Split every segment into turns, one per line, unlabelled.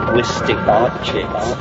linguistic objects.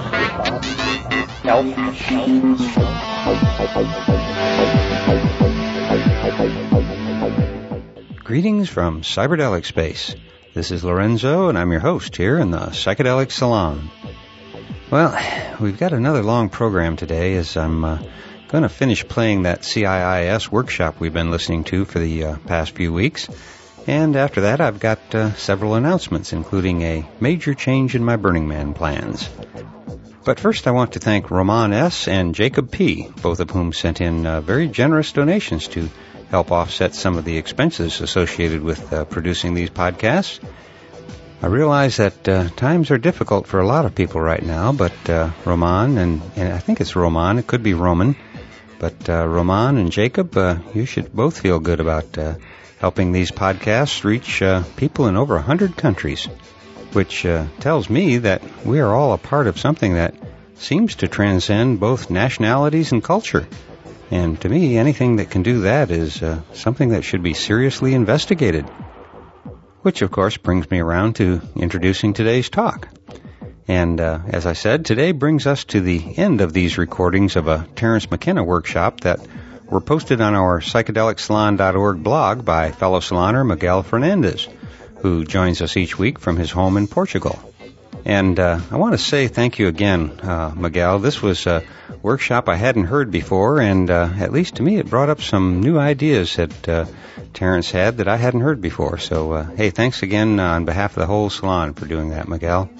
Greetings from Cyberdelic Space. This is Lorenzo, and I'm your host here in the Psychedelic Salon. Well, we've got another long program today as I'm going to finish playing that CIIS workshop we've been listening to for the past few weeks. And after that, I've got several announcements, including a major change in my Burning Man plans. But first, I want to thank Roman S. and Jacob P., both of whom sent in very generous donations to help offset some of the expenses associated with producing these podcasts. I realize that times are difficult for a lot of people right now, but Roman, and I think it's Roman, it could be Roman, but Roman and Jacob, you should both feel good about helping these podcasts reach people in over 100 countries, which tells me that we are all a part of something that seems to transcend both nationalities and culture. And to me, anything that can do that is something that should be seriously investigated. Which, of course, brings me around to introducing today's talk. And as I said, today brings us to the end of these recordings of a Terence McKenna workshop that were posted on our psychedelicsalon.org blog by fellow saloner Miguel Fernandez, who joins us each week from his home in Portugal. And I want to say thank you again, Miguel. This was a workshop I hadn't heard before, and at least to me it brought up some new ideas that Terence had that I hadn't heard before. So, hey, thanks again on behalf of the whole salon for doing that, Miguel.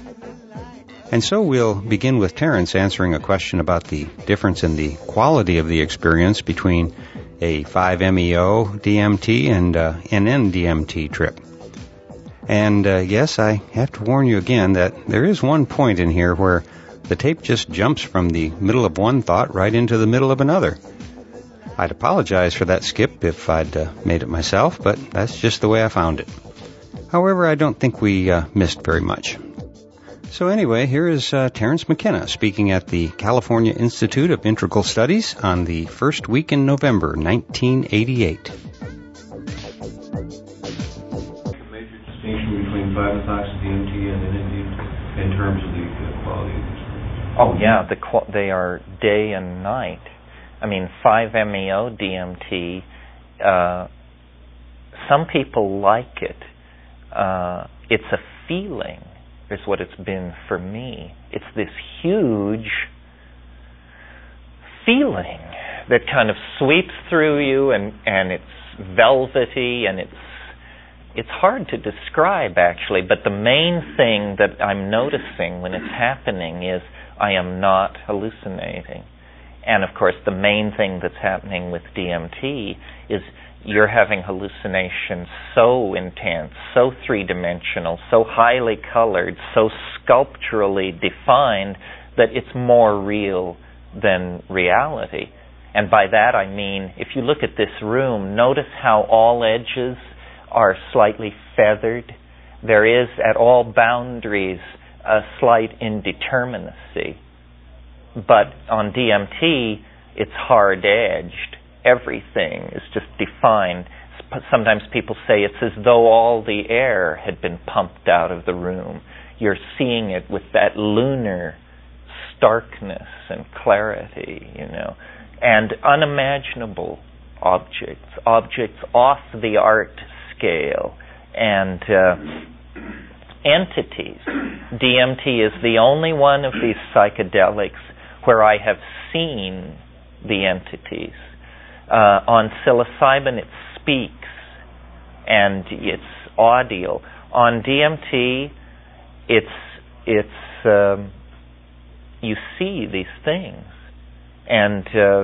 And so we'll begin with Terence answering a question about the difference in the quality of the experience between a 5-MeO DMT and NN-DMT trip. And yes, I have to warn you again that there is one point in here where the tape just jumps from the middle of one thought right into the middle of another. I'd apologize for that skip if I'd made it myself, but that's just the way I found it. However, I don't think we missed very much. So anyway, here is Terence McKenna speaking at the California Institute of Integral Studies on the first week in November, 1988.
Between 5-methoxy-DMT and NN-DMT in terms of the quality of the experience?
Oh, yeah, they are day and night. I mean, 5-MeO DMT, some people like it. It's a feeling, is what it's been for me. It's this huge feeling that kind of sweeps through you, and it's velvety, and it's hard to describe, actually, but the main thing that I'm noticing when it's happening is I am not hallucinating. And, of course, the main thing that's happening with DMT is you're having hallucinations so intense, so three-dimensional, so highly colored, so sculpturally defined that it's more real than reality. And by that I mean, if you look at this room, notice how all edges are slightly feathered. There is, at all boundaries, a slight indeterminacy. But on DMT, it's hard-edged. Everything is just defined. Sometimes people say it's as though all the air had been pumped out of the room. You're seeing it with that lunar starkness and clarity, and unimaginable objects off the art scale, and entities. DMT is the only one of these psychedelics where I have seen the entities. On psilocybin, it speaks, and it's audio. On DMT, it's you see these things, and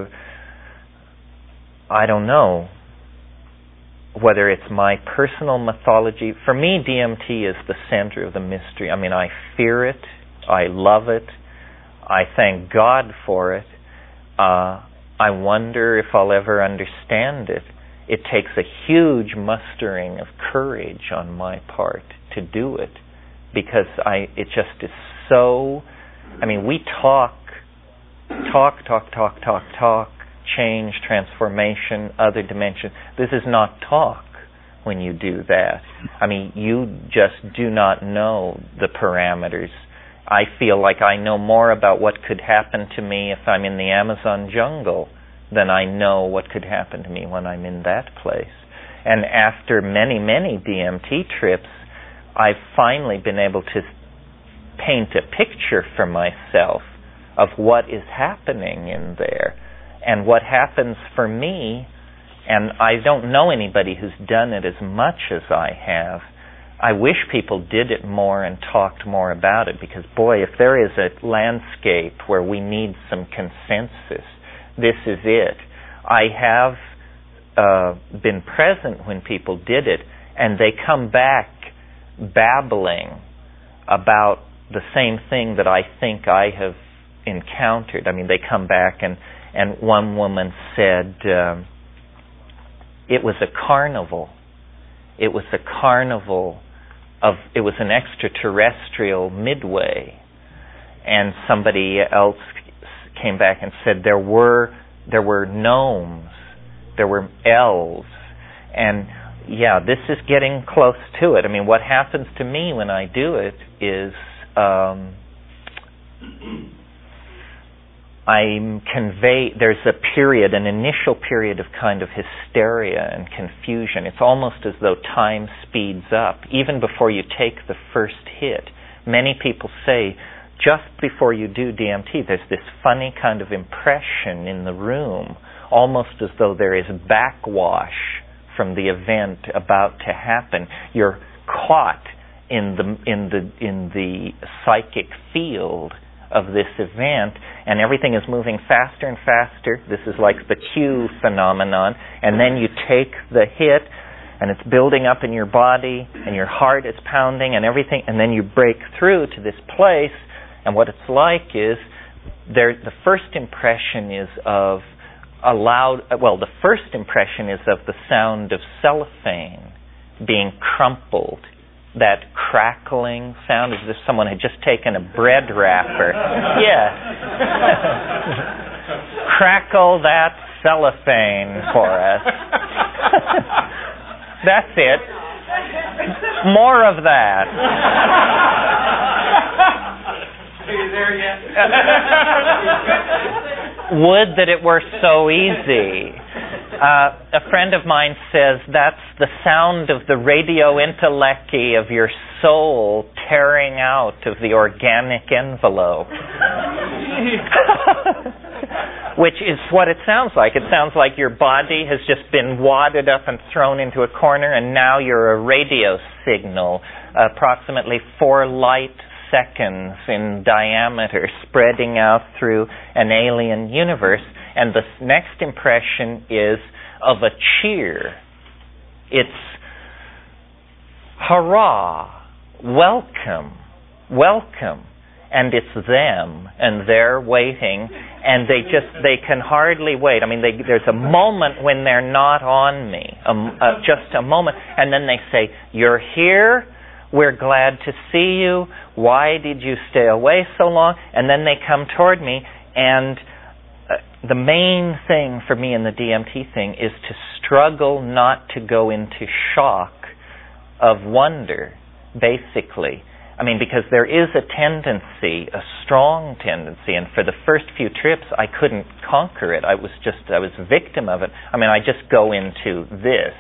I don't know whether it's my personal mythology. For me, DMT is the center of the mystery. I mean, I fear it. I love it. I thank God for it. I wonder if I'll ever understand it. It takes a huge mustering of courage on my part to do it, because it just is so... I mean, we talk, change, transformation, other dimension. This is not talk when you do that. I mean, you just do not know the parameters I feel like I know more about what could happen to me if I'm in the Amazon jungle than I know what could happen to me when I'm in that place. And after many, many DMT trips, I've finally been able to paint a picture for myself of what is happening in there and what happens for me. And I don't know anybody who's done it as much as I have. I wish people did it more and talked more about it, because, boy, if there is a landscape where we need some consensus, this is it. I have been present when people did it, and they come back babbling about the same thing that I think I have encountered. I mean, they come back, and one woman said, it was a carnival. It was a carnival it was an extraterrestrial midway. And somebody else came back and said there were gnomes, there were elves, and yeah, this is getting close to it. I mean, what happens to me when I do it is there's a period, an initial period of kind of hysteria and confusion. It's almost as though time speeds up, even before you take the first hit. Many people say, just before you do DMT, there's this funny kind of impression in the room, almost as though there is backwash from the event about to happen. You're caught in the psychic field of this event, and everything is moving faster and faster. This is like the Q phenomenon. And then you take the hit, and it's building up in your body, and your heart is pounding and everything, and then you break through to this place, and what it's like is the first impression is of the first impression is of the sound of cellophane being crumpled. That crackling sound, as if someone had just taken a bread wrapper. Yeah. Crackle that cellophane for us. That's it. More of that.
Are you there yet?
Would that it were so easy. A friend of mine says that's the sound of the radio intellecti of your soul tearing out of the organic envelope. Which is what it sounds like. It sounds like your body has just been wadded up and thrown into a corner, and now you're a radio signal, approximately 4 light seconds in diameter, spreading out through an alien universe. And the next impression is of a cheer. It's hurrah, welcome, welcome. And it's them, and they're waiting, and they can hardly wait. I mean, there's a moment when they're not on me, just a moment, and then they say, "You're here, we're glad to see you, why did you stay away so long?" And then they come toward me, and the main thing for me in the DMT thing is to struggle not to go into shock of wonder, basically. I mean, because there is a tendency, a strong tendency, and for the first few trips I couldn't conquer it. I was a victim of it. I mean, I just go into this.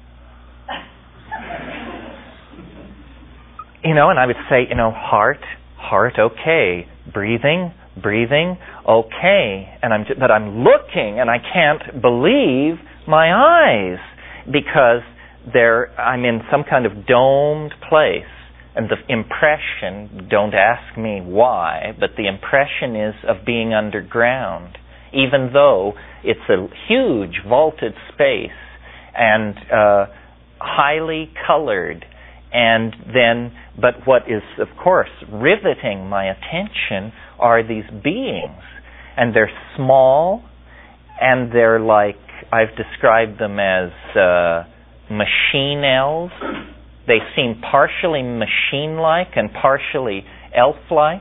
And I would say, heart, okay, breathing, okay, but I'm looking and I can't believe my eyes, because I'm in some kind of domed place, and the impression, don't ask me why, but the impression is of being underground, even though it's a huge vaulted space and highly colored. But what is, of course, riveting my attention are these beings. And they're small, and they're like, I've described them as machine elves. They seem partially machine-like and partially elf-like.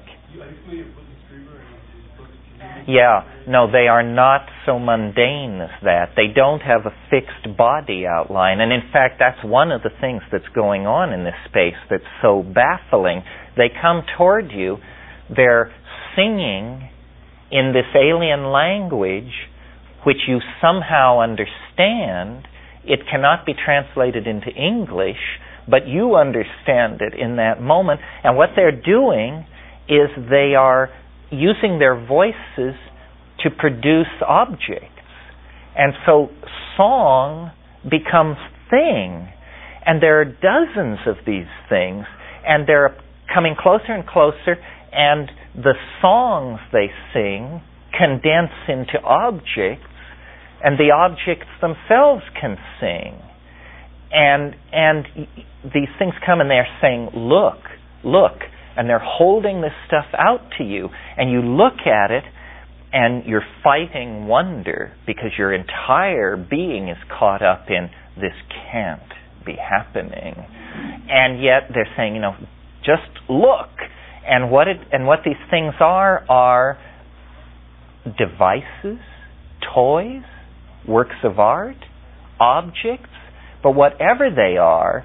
Yeah, no, they are not so mundane as that. They don't have a fixed body outline. And in fact, that's one of the things that's going on in this space that's so baffling. They come toward you, they're singing in this alien language which you somehow understand. It cannot be translated into English, but you understand it in that moment. And what they're doing is they are using their voices to produce objects. And so song becomes thing. And there are dozens of these things, and they're coming closer and closer, and the songs they sing condense into objects, and the objects themselves can sing. And these things come and they're saying, look, look, and they're holding this stuff out to you, and you look at it, and you're fighting wonder because your entire being is caught up in this can't be happening. And yet they're saying, just look. And what these things are devices, toys, works of art, objects, but whatever they are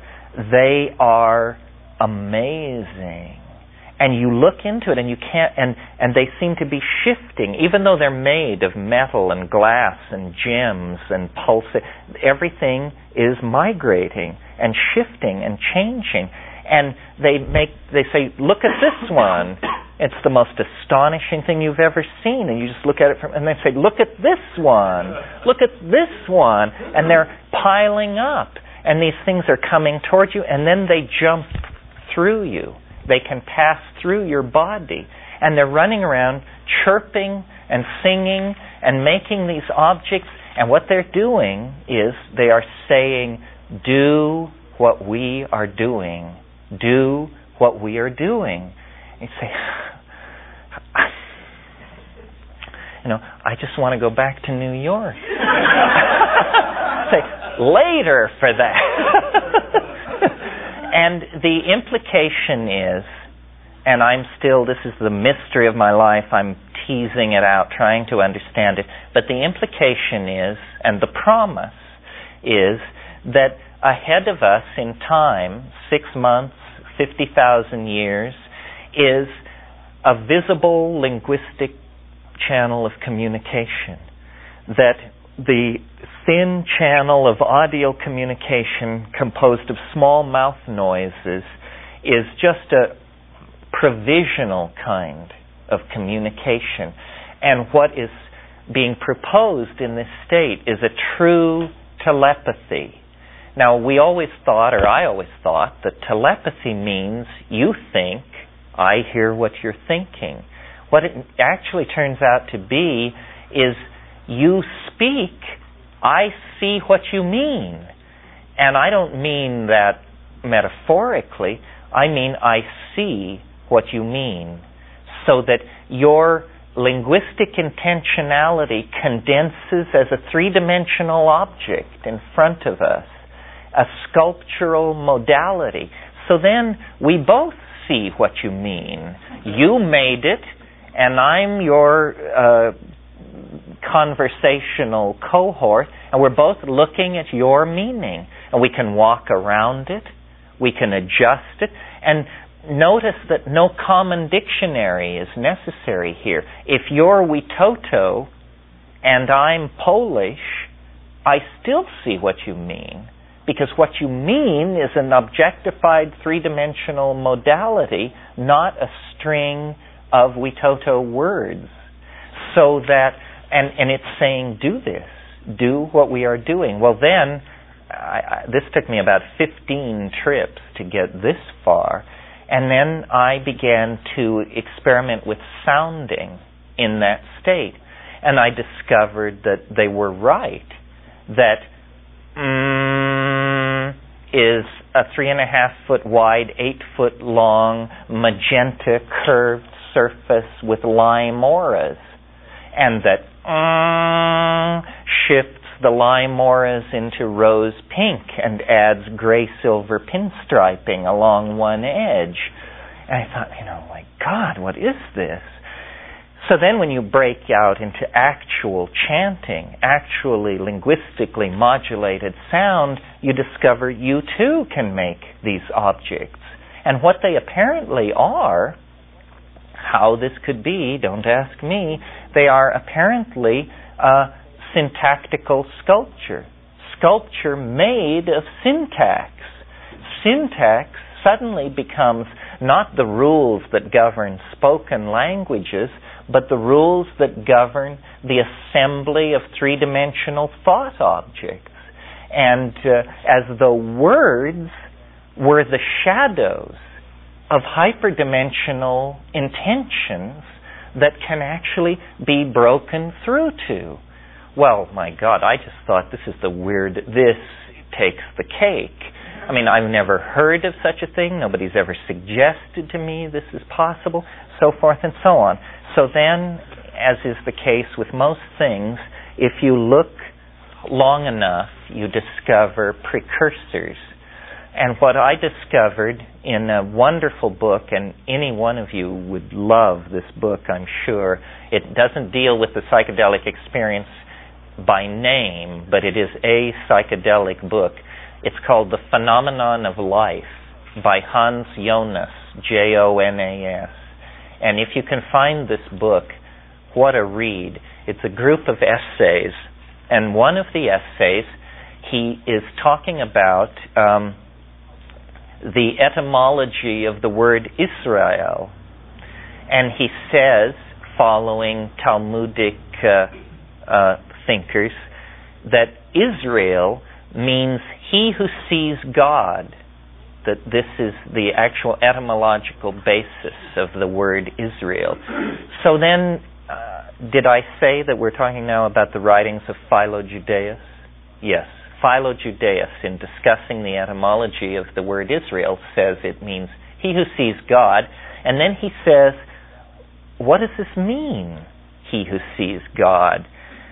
amazing. And you look into it and you can't, and they seem to be shifting, even though they're made of metal and glass and gems and pulsing. Everything is migrating and shifting and changing. And they say, look at this one. It's the most astonishing thing you've ever seen. And you just look at it and they say, look at this one. Look at this one. And they're piling up. And these things are coming towards you, and then they jump through you. They can pass through your body. And they're running around chirping and singing and making these objects. And what they're doing is they are saying, do what we are doing. Do what we are doing. And you say, I just want to go back to New York. Say, later for that. And the implication is, and this is the mystery of my life, I'm teasing it out, trying to understand it, but the implication is, and the promise is, that ahead of us in time, 6 months, 50,000 years, is a visible linguistic channel of communication. That the thin channel of audio communication composed of small mouth noises is just a provisional kind of communication. And what is being proposed in this state is a true telepathy. Now, I always thought, that telepathy means you think, I hear what you're thinking. What it actually turns out to be is you speak, I see what you mean. And I don't mean that metaphorically, I mean I see what you mean. So that your linguistic intentionality condenses as a three-dimensional object in front of us, a sculptural modality. So then we both see what you mean. You made it, and I'm your conversational cohort, and we're both looking at your meaning. And we can walk around it, we can adjust it, and notice that no common dictionary is necessary here. If you're Witoto and I'm Polish, I still see what you mean, because what you mean is an objectified three-dimensional modality, not a string of Witoto words. So that, and it's saying, do this, do what we are doing. Well then, this took me about 15 trips to get this far, and then I began to experiment with sounding in that state. And I discovered that they were right, that is a 3.5 foot wide, 8 foot long, magenta curved surface with lime auras, and that shifts the lime auras into rose pink and adds gray silver pinstriping along one edge. And I thought, my God, what is this? So then when you break out into actual chanting, actually linguistically modulated sound, you discover you too can make these objects. And what they apparently are, how this could be, don't ask me. They are apparently syntactical sculpture. Sculpture made of syntax. Syntax suddenly becomes not the rules that govern spoken languages, but the rules that govern the assembly of three-dimensional thought objects. And as though words were the shadows of hyperdimensional intentions that can actually be broken through to. Well, my God, I just thought this is the weird, this takes the cake. I mean, I've never heard of such a thing. Nobody's ever suggested to me this is possible, so forth and so on. So then, as is the case with most things, if you look long enough, you discover precursors. And what I discovered in a wonderful book, and any one of you would love this book, I'm sure. It doesn't deal with the psychedelic experience by name, but it is a psychedelic book. It's called The Phenomenon of Life by Hans Jonas, Jonas. And if you can find this book, what a read. It's a group of essays, and one of the essays, he is talking about the etymology of the word Israel. And he says, following Talmudic thinkers, that Israel means he who sees God, that this is the actual etymological basis of the word Israel. So then, did I say that we're talking now about the writings of Philo-Judaeus? Yes. Philo-Judaeus, in discussing the etymology of the word Israel, says it means he who sees God. And then he says, what does this mean, he who sees God?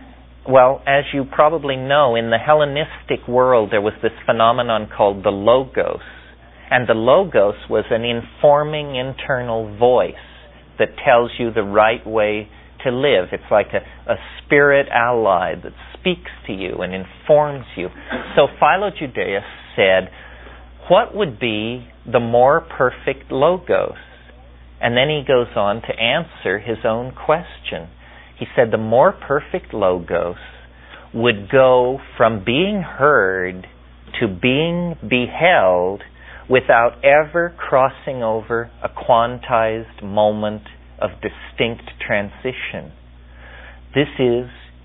Well, as you probably know, in the Hellenistic world, there was this phenomenon called the Logos. And the Logos was an informing internal voice that tells you the right way to live. It's like a spirit ally that speaks to you and informs you. So Philo-Judaeus said, what would be the more perfect Logos? And then he goes on to answer his own question. He said the more perfect Logos would go from being heard to being beheld without ever crossing over a quantized moment of distinct transition. This is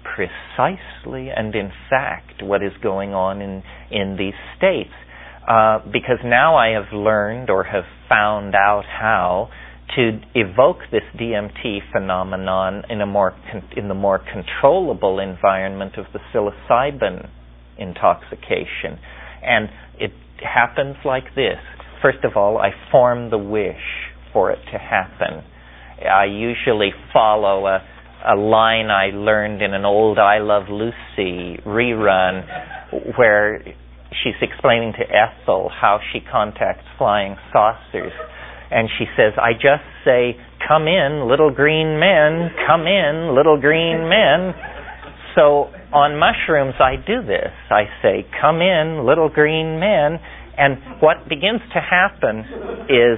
precisely and in fact what is going on in these states. Because now I have learned or have found out how to evoke this DMT phenomenon in the more controllable environment of the psilocybin intoxication. And it happens like this. First of all, I form the wish for it to happen. I usually follow a line I learned in an old I Love Lucy rerun where she's explaining to Ethel how she contacts flying saucers. And she says, I just say, come in, little green men, come in, little green men. So on mushrooms, I do this. I say, come in, little green men. And what begins to happen is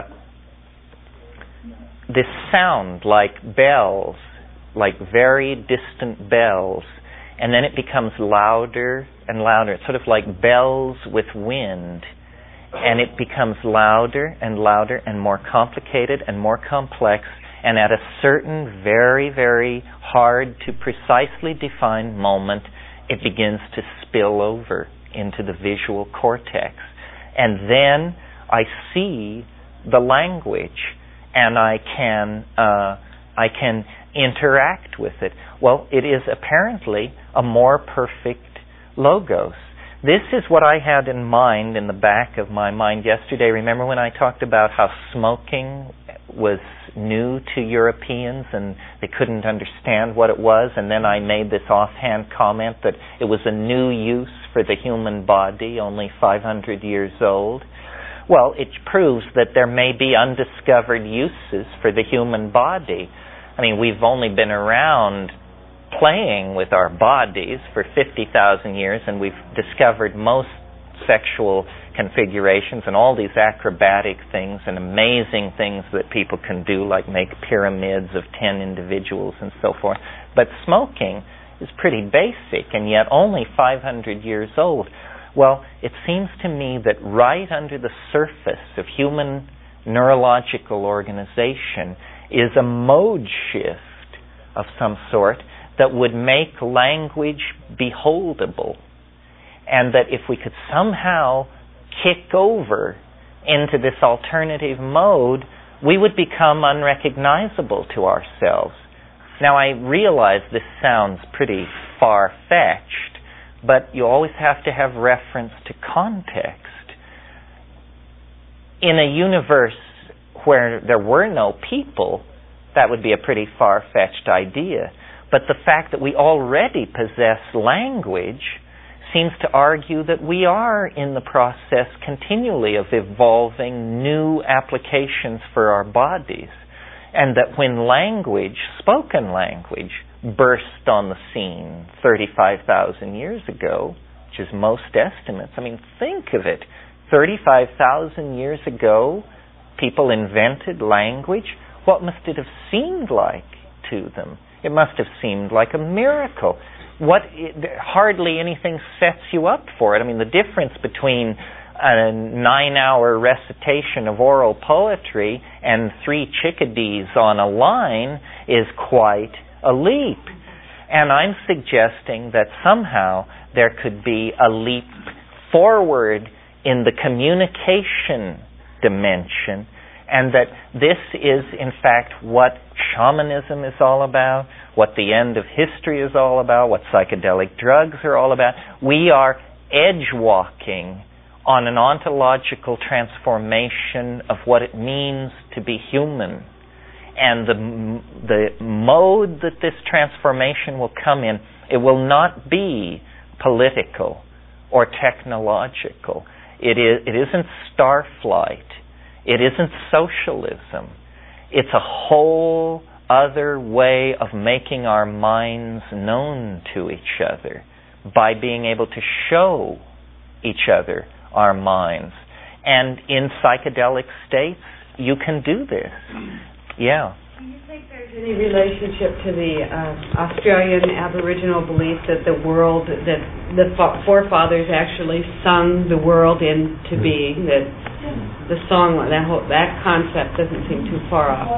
this sound like bells, like very distant bells. And then it becomes louder and louder. It's sort of like bells with wind. And it becomes louder and louder and more complicated and more complex. And at a certain very, very hard to precisely define moment, it begins to spill over into the visual cortex. And then I see the language and I can interact with it. Well, it is apparently a more perfect Logos. This is what I had in mind in the back of my mind yesterday. Remember when I talked about how smoking was new to Europeans and they couldn't understand what it was, and then I made this offhand comment that it was a new use for the human body, only 500 years old? Well, it proves that there may be undiscovered uses for the human body. I mean, we've only been around playing with our bodies for 50,000 years, and we've discovered most sexual configurations and all these acrobatic things and amazing things that people can do, like make pyramids of 10 individuals and so forth. But smoking is pretty basic and yet only 500 years old. Well, it seems to me that right under the surface of human neurological organization is a mode shift of some sort that would make language beholdable, and that if we could somehow kick over into this alternative mode, we would become unrecognizable to ourselves. Now, I realize this sounds pretty far-fetched, but you always have to have reference to context. In a universe where there were no people, that would be a pretty far-fetched idea. But the fact that we already possess language seems to argue that we are in the process continually of evolving new applications for our bodies, and that when language, spoken language, burst on the scene 35,000 years ago, which is most estimates. I mean, think of it. 35,000 years ago, people invented language. What must it have seemed like to them? It must have seemed like a miracle. Hardly anything sets you up for it. I mean, the difference between a 9-hour recitation of oral poetry and 3 chickadees on a line is quite a leap. And I'm suggesting that somehow there could be a leap forward in the communication dimension, and that this is, in fact, what shamanism is all about, what the end of history is all about, what psychedelic drugs are all about. We are edge-walking on an ontological transformation of what it means to be human. And the mode that this transformation will come in, it will not be political or technological. It isn't starflight. It isn't socialism. It's a whole other way of making our minds known to each other by being able to show each other our minds. And in psychedelic states, you can do this. Yeah.
Do you think there's any relationship to the Australian Aboriginal belief that the world, that the forefathers actually sung the world into being, that the song, that concept doesn't seem too far off?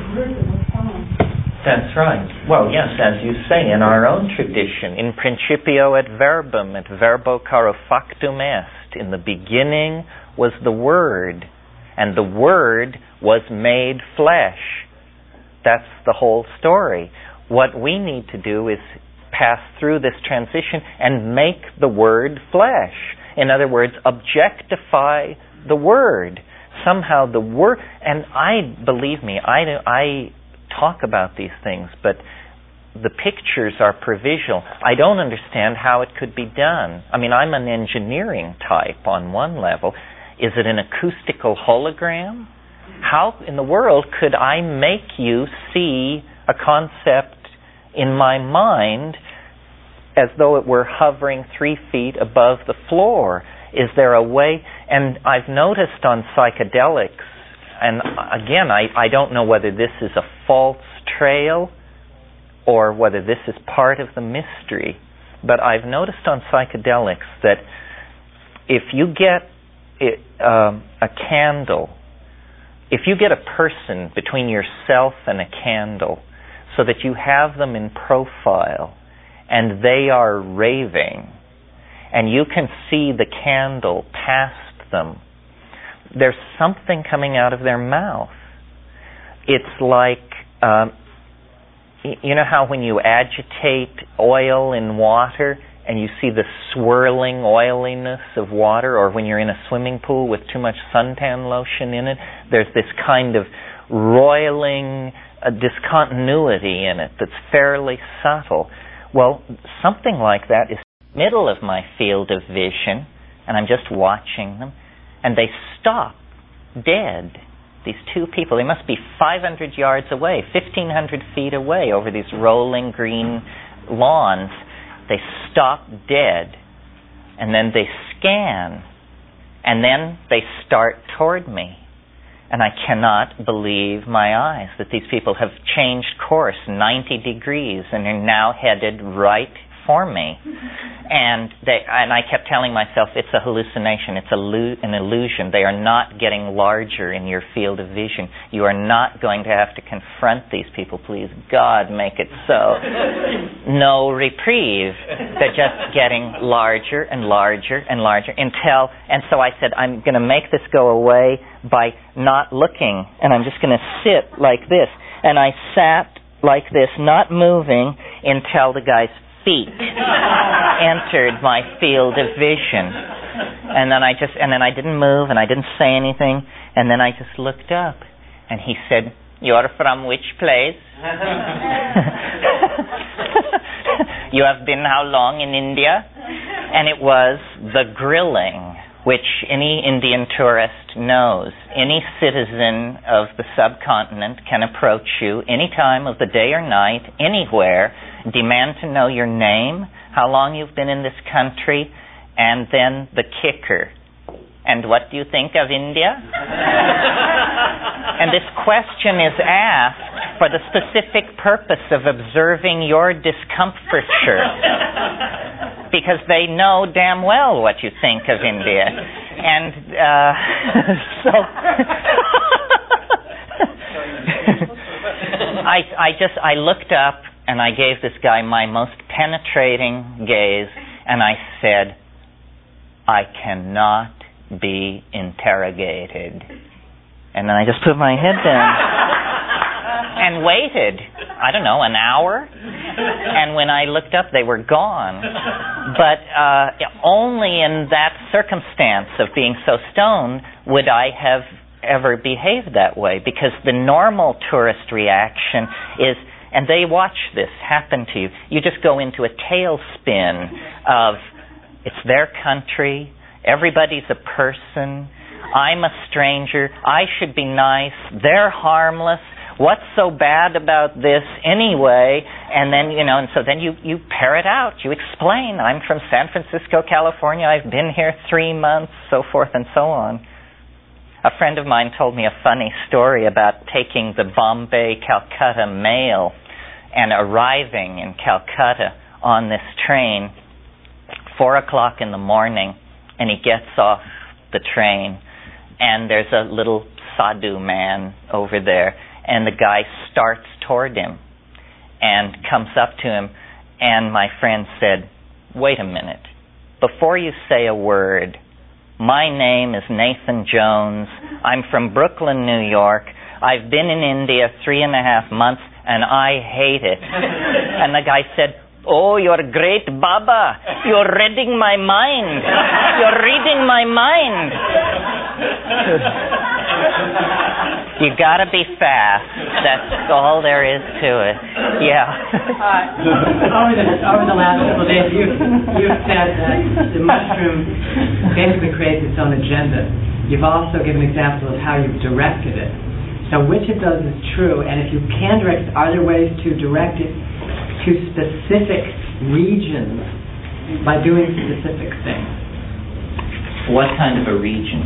That's right. Well, yes, as you say, in our own tradition, in principio et verbum, et verbo caro factum est, in the beginning was the Word, and the Word was made flesh. That's the whole story. What we need to do is pass through this transition and make the Word flesh. In other words, objectify the Word. Somehow the Word, and believe me, I talk about these things, but the pictures are provisional. I don't understand how it could be done. I mean, I'm an engineering type on one level. Is it an acoustical hologram? How in the world could I make you see a concept in my mind as though it were hovering 3 feet above the floor? Is there a way? And I've noticed on psychedelics, and again, I don't know whether this is a false trail or whether this is part of the mystery, but I've noticed on psychedelics that if you get a candle, if you get a person between yourself and a candle so that you have them in profile and they are raving and you can see the candle past them, there's something coming out of their mouth. It's like, you know how when you agitate oil in water and you see the swirling oiliness of water, or when you're in a swimming pool with too much suntan lotion in it, there's this kind of roiling discontinuity in it that's fairly subtle. Well, something like that is in the middle of my field of vision, and I'm just watching them, and they stop dead. These two people, they must be 500 yards away, 1,500 feet away over these rolling green lawns. They stop dead, and then they scan And then they start toward me. And I cannot believe my eyes that these people have changed course 90 degrees and are now headed right for me. And I kept telling myself, it's a hallucination, it's an illusion. They are not getting larger in your field of vision. You are not going to have to confront these people. Please, God, make it so. No reprieve. They're just getting larger and larger and larger until, and so I said, I'm going to make this go away by not looking, and I'm just going to sit like this. And I sat like this, not moving, until the guy's feet entered my field of vision. And then I didn't move, and I didn't say anything, and then I just looked up, and he said, "You're from which place?" "You have been how long in India?" And it was the grilling, which any Indian tourist knows. Any citizen of the subcontinent can approach you any time of the day or night, anywhere, demand to know your name, how long you've been in this country, and then the kicker. "And what do you think of India?" And this question is asked for the specific purpose of observing your discomfiture, because they know damn well what you think of India. And so I looked up and I gave this guy my most penetrating gaze, and I said, "I cannot be interrogated." And then I just put my head down and waited, I don't know, an hour. And when I looked up, they were gone. But only in that circumstance of being so stoned would I have ever behaved that way, because the normal tourist reaction is, and they watch this happen to you, you just go into a tailspin of, it's their country, everybody's a person, I'm a stranger, I should be nice, they're harmless, what's so bad about this anyway? And then, and so then you pair it out, you explain, I'm from San Francisco, California, I've been here 3 months, so forth and so on. A friend of mine told me a funny story about taking the Bombay-Calcutta mail and arriving in Calcutta on this train, 4 o'clock in the morning, and he gets off the train, and there's a little sadhu man over there, and the guy starts toward him and comes up to him, and my friend said, "Wait a minute, before you say a word, my name is Nathan Jones, I'm from Brooklyn, New York, I've been in India 3.5 months, and I hate it." And the guy said, "Oh, you're great, Baba. You're reading my mind. You're reading my mind." You gotta be fast. That's all there is to it. Yeah.
Over the last couple of days, you've said that the mushroom basically creates its own agenda. You've also given examples of how you've directed it. So which of those is true? And if you can direct it, are there ways to direct it to specific regions by doing specific things?
What kind of a region?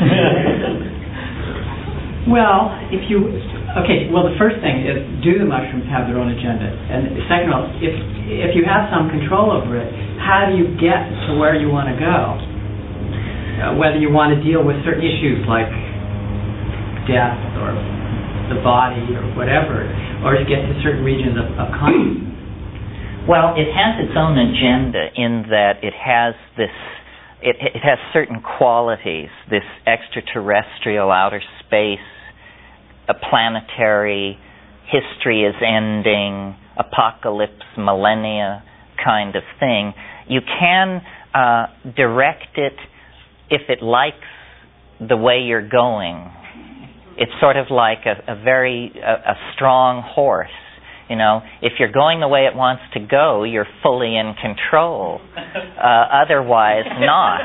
Well, the first thing is, do the mushrooms have their own agenda? And second of all, if you have some control over it, how do you get to where you want to go? Whether you want to deal with certain issues like death or the body or whatever, or to get to certain regions of consciousness.
Well, it has its own agenda in that it has this. It has certain qualities. This extraterrestrial, outer space, a planetary, history is ending, apocalypse, millennia kind of thing. You can direct it if it likes the way you're going. It's sort of like a strong horse. If you're going the way it wants to go, you're fully in control. Otherwise, not.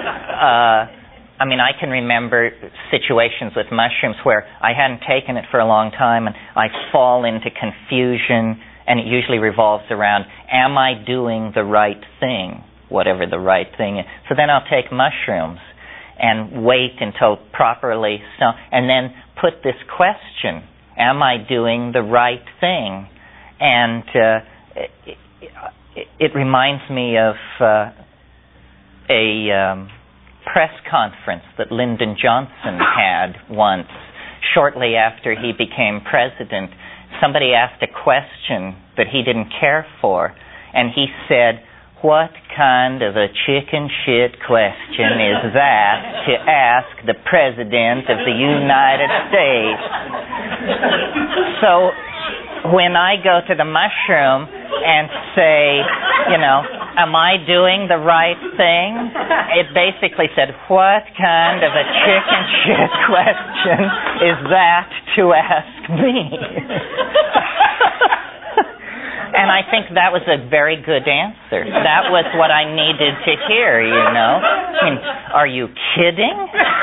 I can remember situations with mushrooms where I hadn't taken it for a long time, and I fall into confusion, and it usually revolves around, am I doing the right thing? Whatever the right thing is. So then I'll take mushrooms. and wait until properly and then put this question, am I doing the right thing? And it reminds me of a press conference that Lyndon Johnson had once, shortly after he became president. Somebody asked a question that he didn't care for, and he said, "What kind of a chicken shit question is that to ask the President of the United States?" So when I go to the mushroom and say, am I doing the right thing? It basically said, what kind of a chicken shit question is that to ask me? And I think that was a very good answer. That was what I needed to hear, I mean, are you kidding?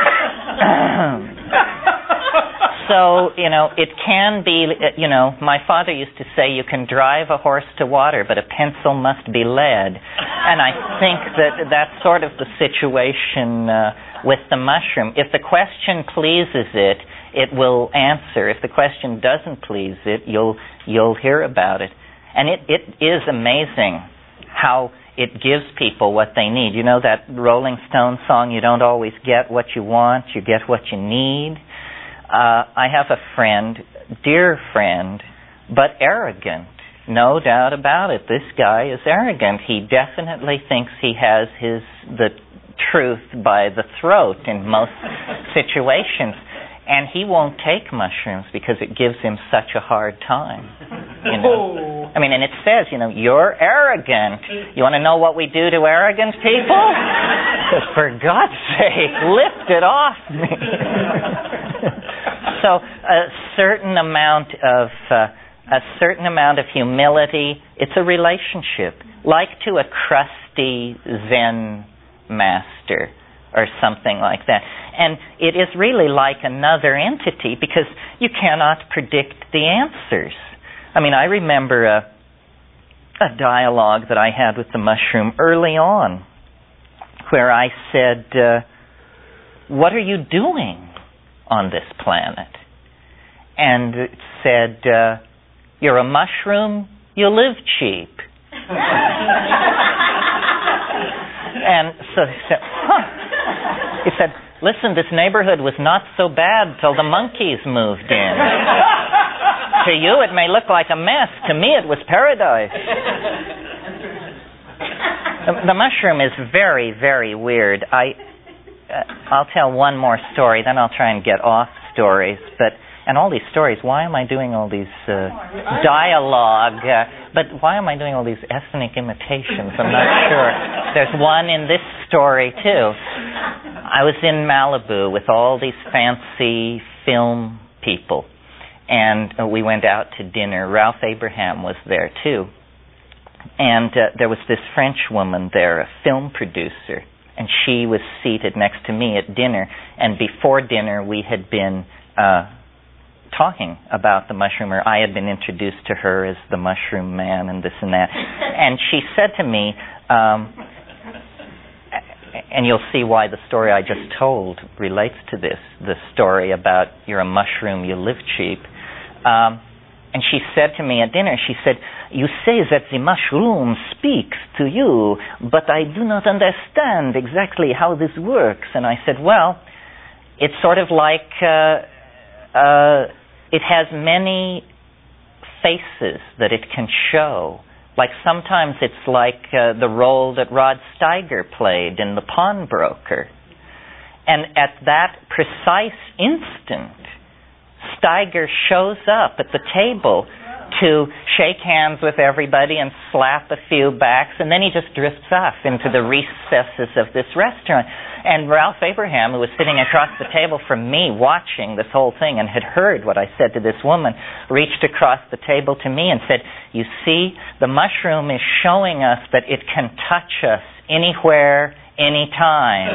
So, it can be, my father used to say you can drive a horse to water, but a pencil must be lead. And I think that's sort of the situation with the mushroom. If the question pleases it, it will answer. If the question doesn't please it, you'll hear about it. And it is amazing how it gives people what they need. You know that Rolling Stones song, you don't always get what you want, you get what you need? I have a friend, dear friend, but arrogant. No doubt about it. This guy is arrogant. He definitely thinks he has the truth by the throat in most situations. And he won't take mushrooms because it gives him such a hard time. I mean, and it says, you're arrogant. You want to know what we do to arrogant people? For God's sake, lift it off me. So a certain amount of humility. It's a relationship, like to a crusty Zen master or something like that. And it is really like another entity because you cannot predict the answers. I mean, I remember a dialogue that I had with the mushroom early on where I said, what are you doing on this planet? And it said, you're a mushroom, you live cheap. And so he said, He said, listen, this neighborhood was not so bad till the monkeys moved in. To you it may look like a mess. To me it was paradise. The mushroom is very, very weird. I'll tell one more story, then I'll try and get off stories. And all these stories, why am I doing all these dialogue? But why am I doing all these ethnic imitations? I'm not sure. There's one in this story, too. I was in Malibu with all these fancy film people. And we went out to dinner. Ralph Abraham was there, too. And there was this French woman there, a film producer. And she was seated next to me at dinner. And before dinner, we had been talking about the mushroom, or I had been introduced to her as the mushroom man and this and that. And she said to me, and you'll see why the story I just told relates to this, the story about you're a mushroom, you live cheap. And she said to me at dinner, she said, you say that the mushroom speaks to you, but I do not understand exactly how this works. And I said, well, it's sort of like it has many faces that it can show. Like sometimes it's like the role that Rod Steiger played in The Pawnbroker. And at that precise instant, Steiger shows up at the table to shake hands with everybody and slap a few backs, and then he just drifts off into the recesses of this restaurant. And Ralph Abraham, who was sitting across the table from me watching this whole thing and had heard what I said to this woman, reached across the table to me and said, you see, the mushroom is showing us that it can touch us anywhere, anytime.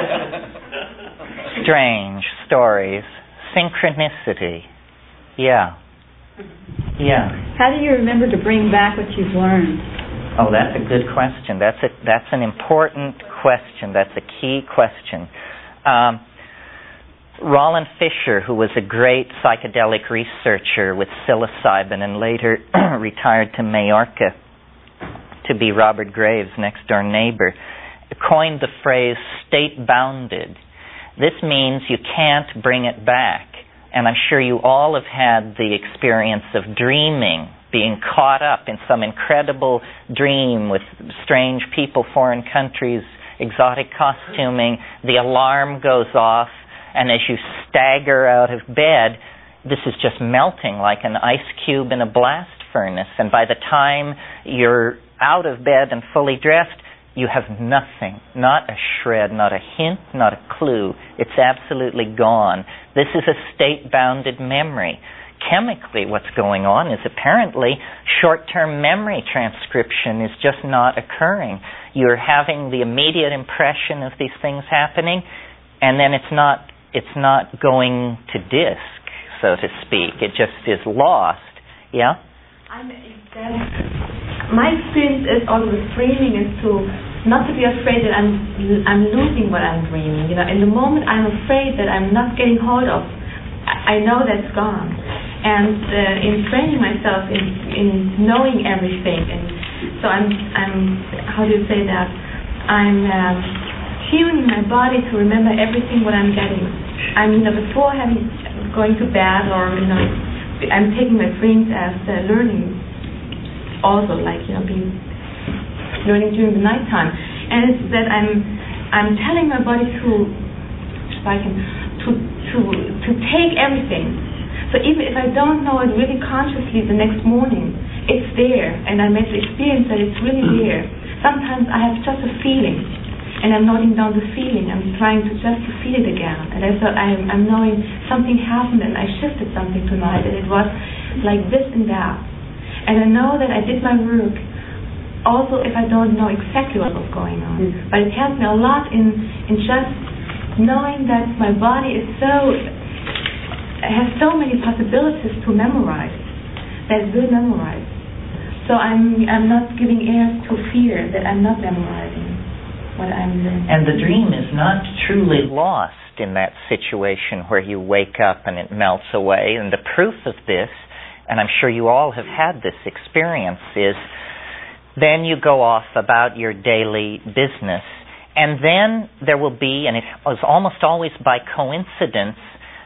Strange stories. Synchronicity. Yeah. Yeah.
How do you remember to bring back what you've learned?
Oh, that's a good question. That's an important question. That's a key question. Roland Fisher, who was a great psychedelic researcher with psilocybin and later retired to Majorca to be Robert Graves' next-door neighbor, coined the phrase state-bounded. This means you can't bring it back. And I'm sure you all have had the experience of dreaming, being caught up in some incredible dream with strange people, foreign countries, exotic costuming. The alarm goes off, and as you stagger out of bed, this is just melting like an ice cube in a blast furnace. And by the time you're out of bed and fully dressed, you have nothing, not a shred, not a hint, not a clue. It's absolutely gone. This is a state-bounded memory. Chemically, what's going on is apparently short-term memory transcription is just not occurring. You're having the immediate impression of these things happening, and then it's not going to disk, so to speak. It just is lost. Yeah?
My experience is also with dreaming is not to be afraid that I'm losing what I'm dreaming. In the moment I'm afraid that I'm not getting hold of, I know that's gone. And in training myself in knowing everything, and so I'm how do you say that? I'm tuning my body to remember everything what I'm getting. Before going to bed, or I'm taking my dreams as learning. Also, being learning during the nighttime, and it's that I'm telling my body to take everything. So even if I don't know it really consciously the next morning, it's there, and I make the experience that it's really there. Sometimes I have just a feeling, and I'm noting down the feeling. I'm trying to feel it again, and I'm knowing something happened, and I shifted something tonight, and it was like this and that. And I know that I did my work, also if I don't know exactly what was going on. But it helped me a lot in just knowing that my body has so many possibilities to memorize, that will memorize. So I'm not giving air to fear that I'm not memorizing what I'm learning.
And the dream is not truly lost in that situation where you wake up and it melts away. And the proof of this, and I'm sure you all have had this experience, is then you go off about your daily business, and then there will be, and it was almost always by coincidence,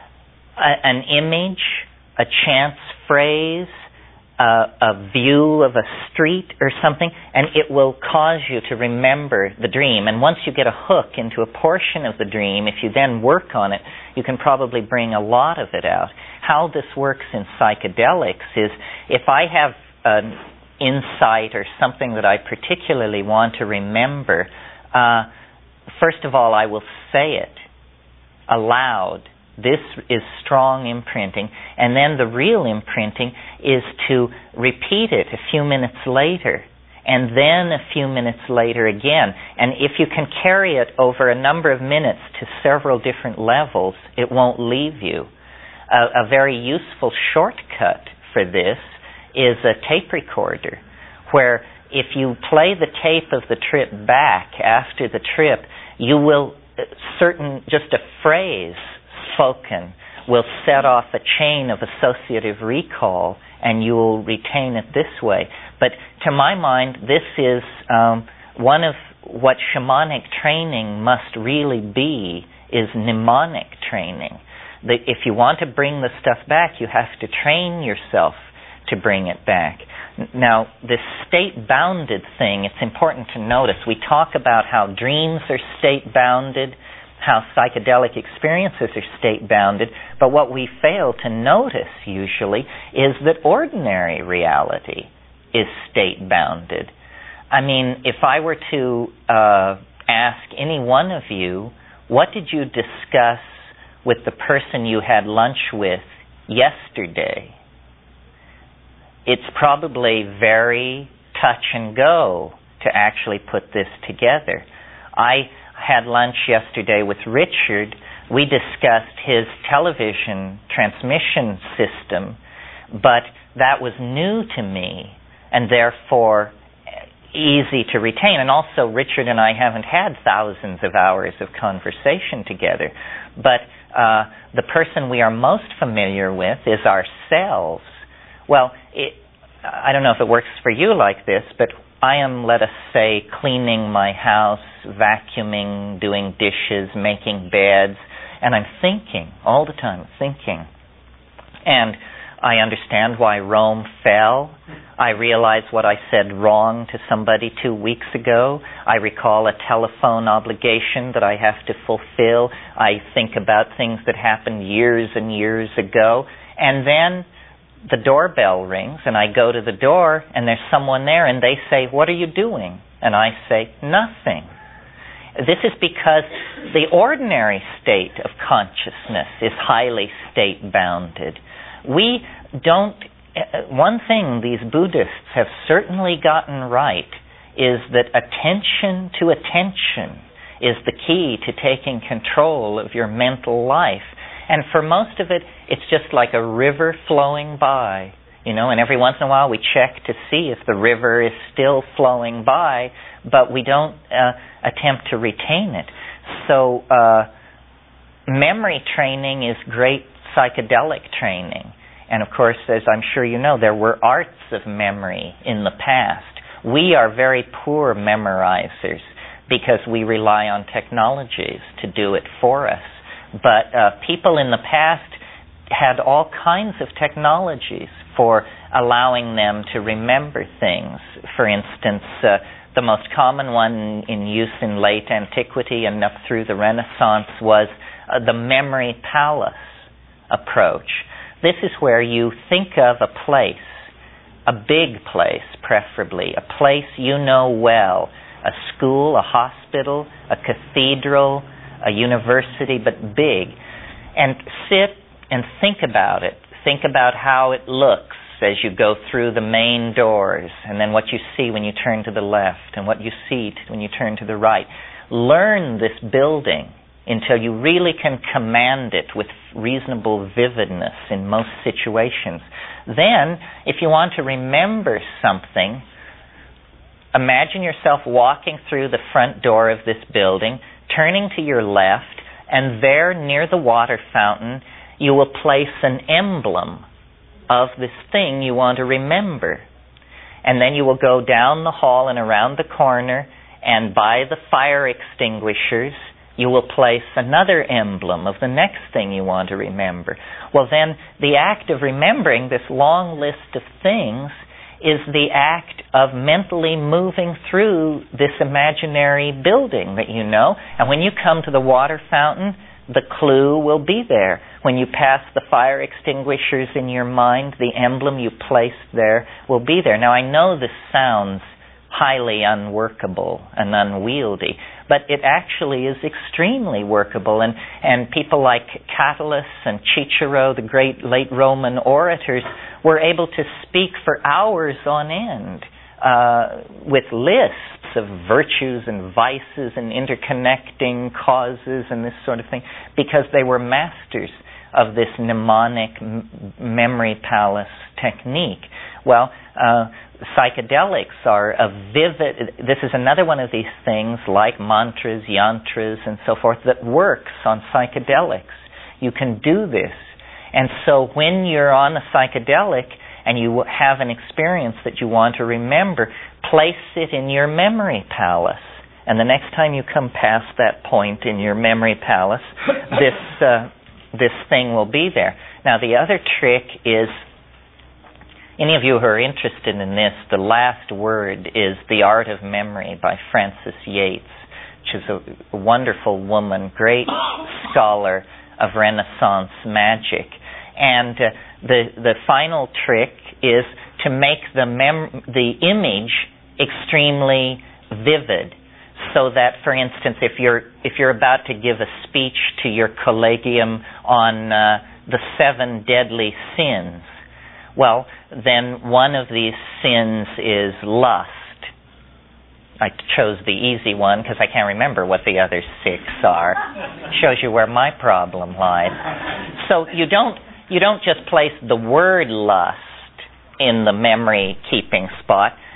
an image, a chance phrase, a view of a street or something, and it will cause you to remember the dream. And once you get a hook into a portion of the dream, if you then work on it, you can probably bring a lot of it out. How this works in psychedelics is, if I have an insight or something that I particularly want to remember, first of all, I will say it aloud. This is strong imprinting. And then the real imprinting is to repeat it a few minutes later, and then a few minutes later again. And if you can carry it over a number of minutes to several different levels, it won't leave you. A very useful shortcut for this is a tape recorder, where if you play the tape of the trip back after the trip, you will just a phrase spoken will set off a chain of associative recall, and you will retain it this way. But to my mind, this is one of what shamanic training must really be, is mnemonic training. If you want to bring the stuff back, you have to train yourself to bring it back. Now, this state-bounded thing, it's important to notice. We talk about how dreams are state-bounded, how psychedelic experiences are state-bounded, but what we fail to notice usually is that ordinary reality is state-bounded. I mean, if I were to ask any one of you, what did you discuss with the person you had lunch with yesterday? It's probably very touch and go to actually put this together. I had lunch yesterday with Richard. We discussed his television transmission system, but that was new to me, and therefore easy to retain. And also, Richard and I haven't had thousands of hours of conversation together. But the person we are most familiar with is ourselves. Well, I don't know if it works for you like this, but I am, let us say, cleaning my house, vacuuming, doing dishes, making beds, and I'm thinking, all the time, thinking. And I understand why Rome fell. I realize what I said wrong to somebody 2 weeks ago. I recall a telephone obligation that I have to fulfill. I think about things that happened years and years ago. And then the doorbell rings, and I go to the door, and there's someone there, and they say, "What are you doing?" And I say, "Nothing." This is because the ordinary state of consciousness is highly state-bounded. We don't... One thing these Buddhists have certainly gotten right is that attention to attention is the key to taking control of your mental life. And for most of it, it's just like a river flowing by, and every once in a while we check to see if the river is still flowing by, but we don't attempt to retain it. So memory training is great psychedelic training. And of course, as I'm sure you know, there were arts of memory in the past. We are very poor memorizers because we rely on technologies to do it for us. But people in the past had all kinds of technologies for allowing them to remember things. For instance, the most common one in use in late antiquity and up through the Renaissance was the memory palace approach. This is where you think of a place, a big place preferably, a place you know well, a school, a hospital, a cathedral, a university, but big, and sit and think about it. Think about how it looks as you go through the main doors, and then what you see when you turn to the left, and what you see when you turn to the right. Learn this building until you really can command it with reasonable vividness in most situations. Then, if you want to remember something, imagine yourself walking through the front door of this building, turning to your left, and there near the water fountain, you will place an emblem of this thing you want to remember. And then you will go down the hall and around the corner, and by the fire extinguishers, you will place another emblem of the next thing you want to remember. Well, then, the act of remembering this long list of things is the act of mentally moving through this imaginary building that you know. And when you come to the water fountain, the clue will be there. When you pass the fire extinguishers in your mind, the emblem you placed there will be there. Now, I know this sounds highly unworkable and unwieldy, but it actually is extremely workable. And people like Catullus and Cicero, the great late Roman orators, were able to speak for hours on end with lists of virtues and vices and interconnecting causes and this sort of thing, because they were masters of this mnemonic memory palace technique. Well, psychedelics are a vivid... This is another one of these things, like mantras, yantras, and so forth, that works on psychedelics. You can do this. And so when you're on a psychedelic and you have an experience that you want to remember, place it in your memory palace. And the next time you come past that point in your memory palace, this thing will be there. Now, the other trick is, any of you who are interested in this, the last word is The Art of Memory by Frances Yates, which is a wonderful woman, great scholar of Renaissance magic. And the final trick is to make the image extremely vivid, so that, for instance, if you're about to give a speech to your collegium on the 7 deadly sins, well, then one of these sins is lust. I chose the easy one because I can't remember what the other 6 are. Shows you where my problem lies. So you don't just place the word lust in the memory keeping spot. You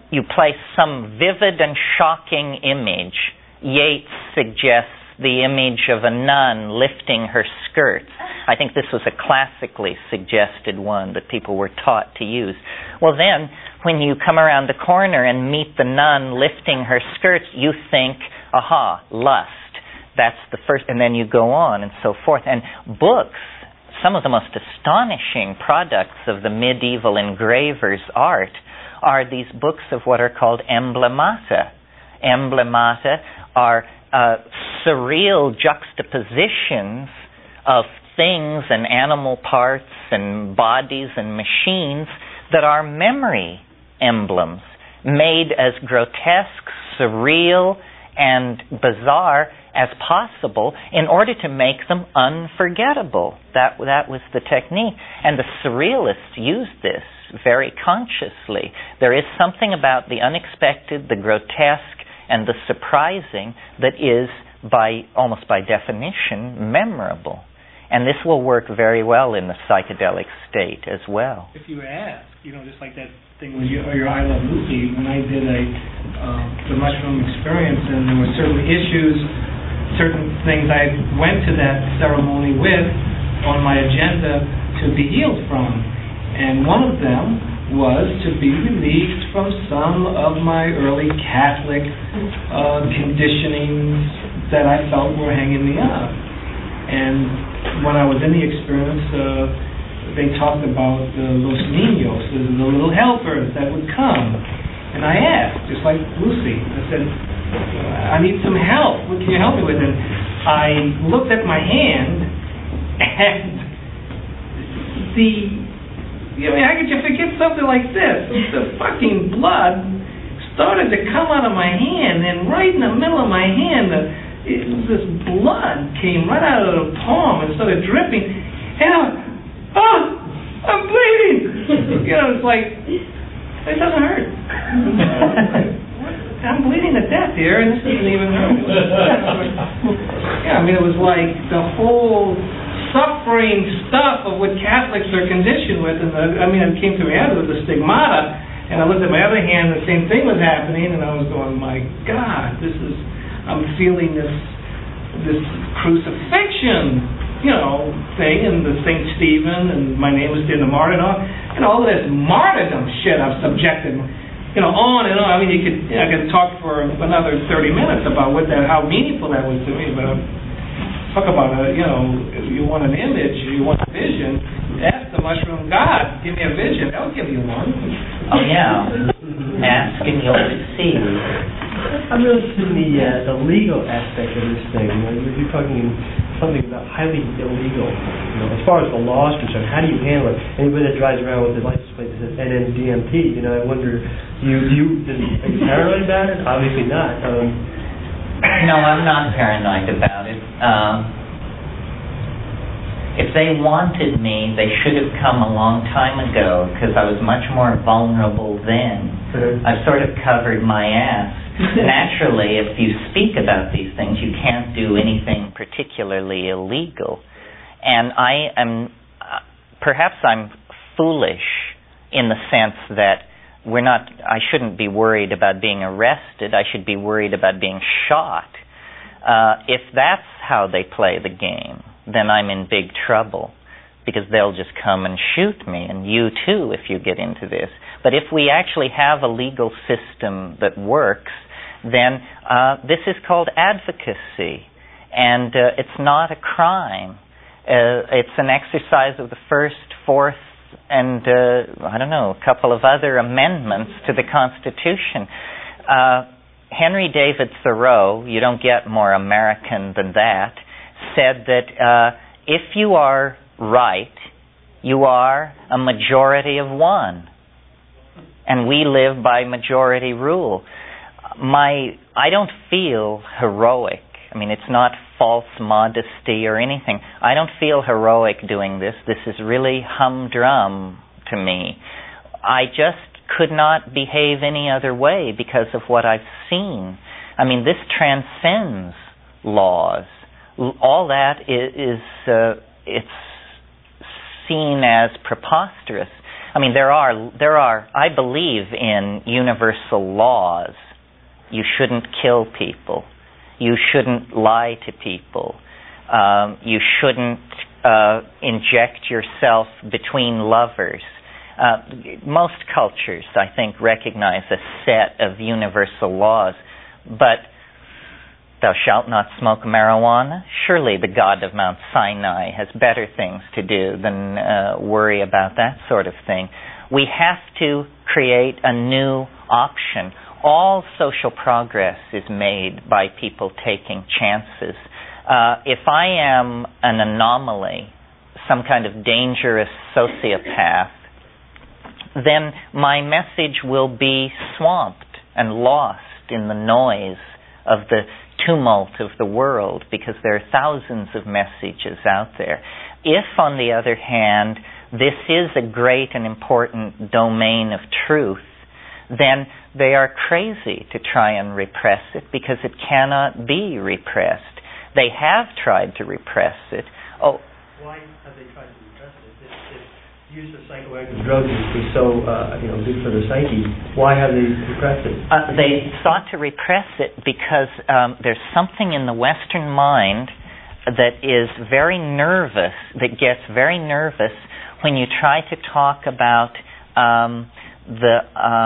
you place some vivid and shocking image. Yeats suggests the image of a nun lifting her skirts. I think this was a classically suggested one that people were taught to use. Well, then, when you come around the corner and meet the nun lifting her skirts, you think, aha, lust. That's the first, and then you go on and so forth. And books, some of the most astonishing products of the medieval engraver's art are these books of what are called emblemata. Emblemata are surreal juxtapositions of things and animal parts and bodies and machines that are memory emblems, made as grotesque, surreal, and bizarre as possible in order to make them unforgettable. That was the technique. And the surrealists used this very consciously. There is something about the unexpected, the grotesque, and the surprising that is, almost by definition, memorable. And this will work very well in the psychedelic state as well.
If you ask, just like that thing with your I Love Lucy, when I did the mushroom experience, and there were certain issues, certain things I went to that ceremony with on my agenda to be healed from. And one of them was to be released from some of my early Catholic conditionings that I felt were hanging me up. And when I was in the experience, they talked about los niños, the little helpers that would come. And I asked, just like Lucy, I said, I need some help. What can you help me with? And I looked at my hand, and how could you forget something like this? The fucking blood started to come out of my hand, and right in the middle of my hand, this blood came right out of the palm and started dripping. And I'm bleeding. It's like, it doesn't hurt. I'm bleeding to death here, and this doesn't even hurt. It was like the whole suffering stuff of what Catholics are conditioned with. And I came to reality with the stigmata, and I looked at my other hand, the same thing was happening, and I was going, my God, I'm feeling this crucifixion, thing, and the St. Stephen, and my name was in the martyr, and all of this martyrdom shit I've subjected, on and on. I could talk for another 30 minutes about how meaningful that was to me, but talk about, you want an image, you want a vision, ask the mushroom God, give me a vision, I'll give you one.
Oh, yeah. Ask and you'll receive.
I'm really interested in the legal aspect of this thing. You're talking something about highly illegal. As far as the law is concerned, how do you handle it? Anybody that drives around with a license plate that says NNDMT, I wonder, are you paranoid about it? Obviously not.
No, I'm not paranoid about it. If they wanted me, they should have come a long time ago, because I was much more vulnerable then. I've sort of covered my ass. Naturally, if you speak about these things, you can't do anything particularly illegal. And perhaps I'm foolish in the sense that I shouldn't be worried about being arrested. I should be worried about being shot. If that's how they play the game, then I'm in big trouble, because they'll just come and shoot me, and you too if you get into this. But if we actually have a legal system that works, then this is called advocacy, and it's not a crime. It's an exercise of the First, Fourth, and a couple of other amendments to the Constitution. Henry David Thoreau, you don't get more American than that, said that if you are right, you are a majority of one. And we live by majority rule. I don't feel heroic. It's not false modesty or anything. I don't feel heroic doing this. This is really humdrum to me. I just could not behave any other way because of what I've seen. This transcends laws. All that is it's seen as preposterous. I mean, there are. I believe in universal laws. You shouldn't kill people. You shouldn't lie to people. You shouldn't inject yourself between lovers. Most cultures, I think, recognize a set of universal laws, but thou shalt not smoke marijuana? Surely the God of Mount Sinai has better things to do than worry about that sort of thing. We have to create a new option. All social progress is made by people taking chances. If I am an anomaly, some kind of dangerous sociopath, then my message will be swamped and lost in the noise of the tumult of the world, because there are thousands of messages out there. If, on the other hand, this is a great and important domain of truth, then they are crazy to try and repress it, because it cannot be repressed. They have tried to repress it. Oh,
why have they tried to repress it? If use of psychoactive drugs is so good for the psyche, why have they repressed it?
They sought to repress it because there's something in the Western mind that is very nervous, that gets very nervous when you try to talk about the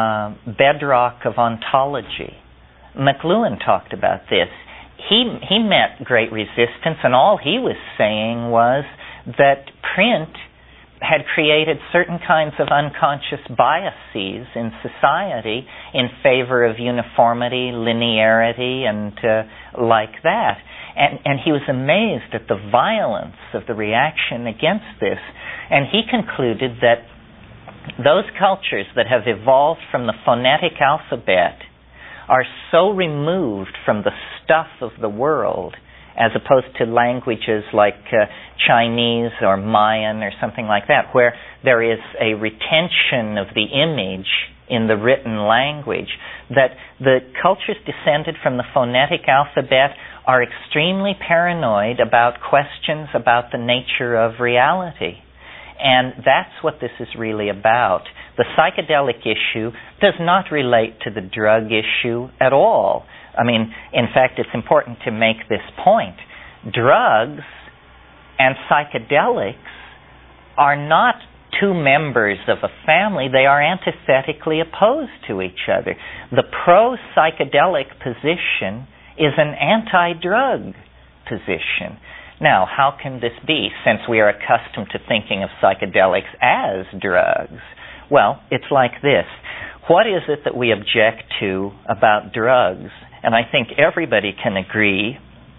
bedrock of ontology. McLuhan talked about this. He met great resistance, and all he was saying was that print had created certain kinds of unconscious biases in society in favor of uniformity, linearity, and like that. And he was amazed at the violence of the reaction against this. And he concluded that those cultures that have evolved from the phonetic alphabet are so removed from the stuff of the world, as opposed to languages like Chinese or Mayan or something like that, where there is a retention of the image in the written language, that the cultures descended from the phonetic alphabet are extremely paranoid about questions about the nature of reality. And that's what this is really about. The psychedelic issue does not relate to the drug issue at all. I mean, in fact, it's important to make this point. Drugs and psychedelics are not two members of a family. They are antithetically opposed to each other. The pro-psychedelic position is an anti-drug position. Now, how can this be, since we are accustomed to thinking of psychedelics as drugs? Well, it's like this. What is it that we object to about drugs? And I think everybody can agree,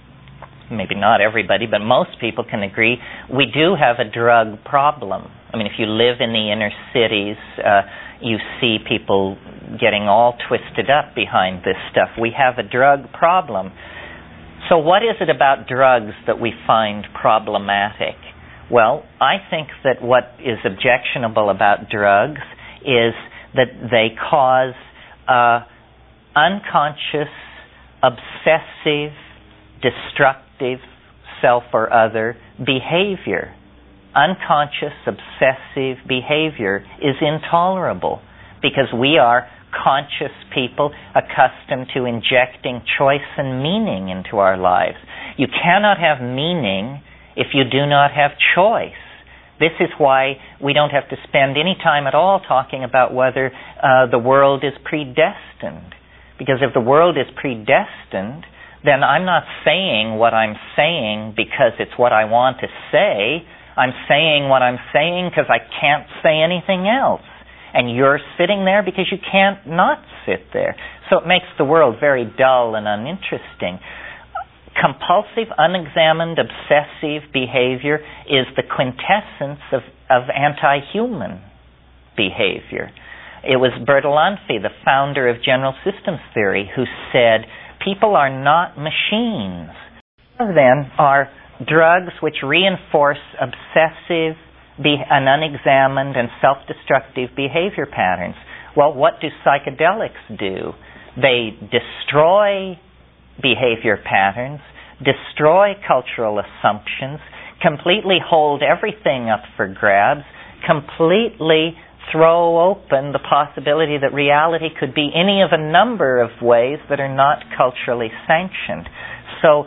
maybe not everybody, but most people can agree, we do have a drug problem. I mean, if you live in the inner cities, you see people getting all twisted up behind this stuff. We have a drug problem. So what is it about drugs that we find problematic? Well, I think that what is objectionable about drugs is that they cause unconscious, obsessive, destructive, self or other behavior. Unconscious, obsessive behavior is intolerable because we are conscious people accustomed to injecting choice and meaning into our lives. You cannot have meaning if you do not have choice. This is why we don't have to spend any time at all talking about whether the world is predestined. Because if the world is predestined, then I'm not saying what I'm saying because it's what I want to say. I'm saying what I'm saying because I can't say anything else. And you're sitting there because you can't not sit there. So it makes the world very dull and uninteresting. Compulsive, unexamined, obsessive behavior is the quintessence of anti-human behavior. It was Bertalanffy, the founder of general systems theory, who said, people are not machines. Then are drugs which reinforce obsessive and unexamined and self-destructive behavior patterns. Well, what do psychedelics do? They destroy behavior patterns, destroy cultural assumptions, completely hold everything up for grabs, completely throw open the possibility that reality could be any of a number of ways that are not culturally sanctioned. So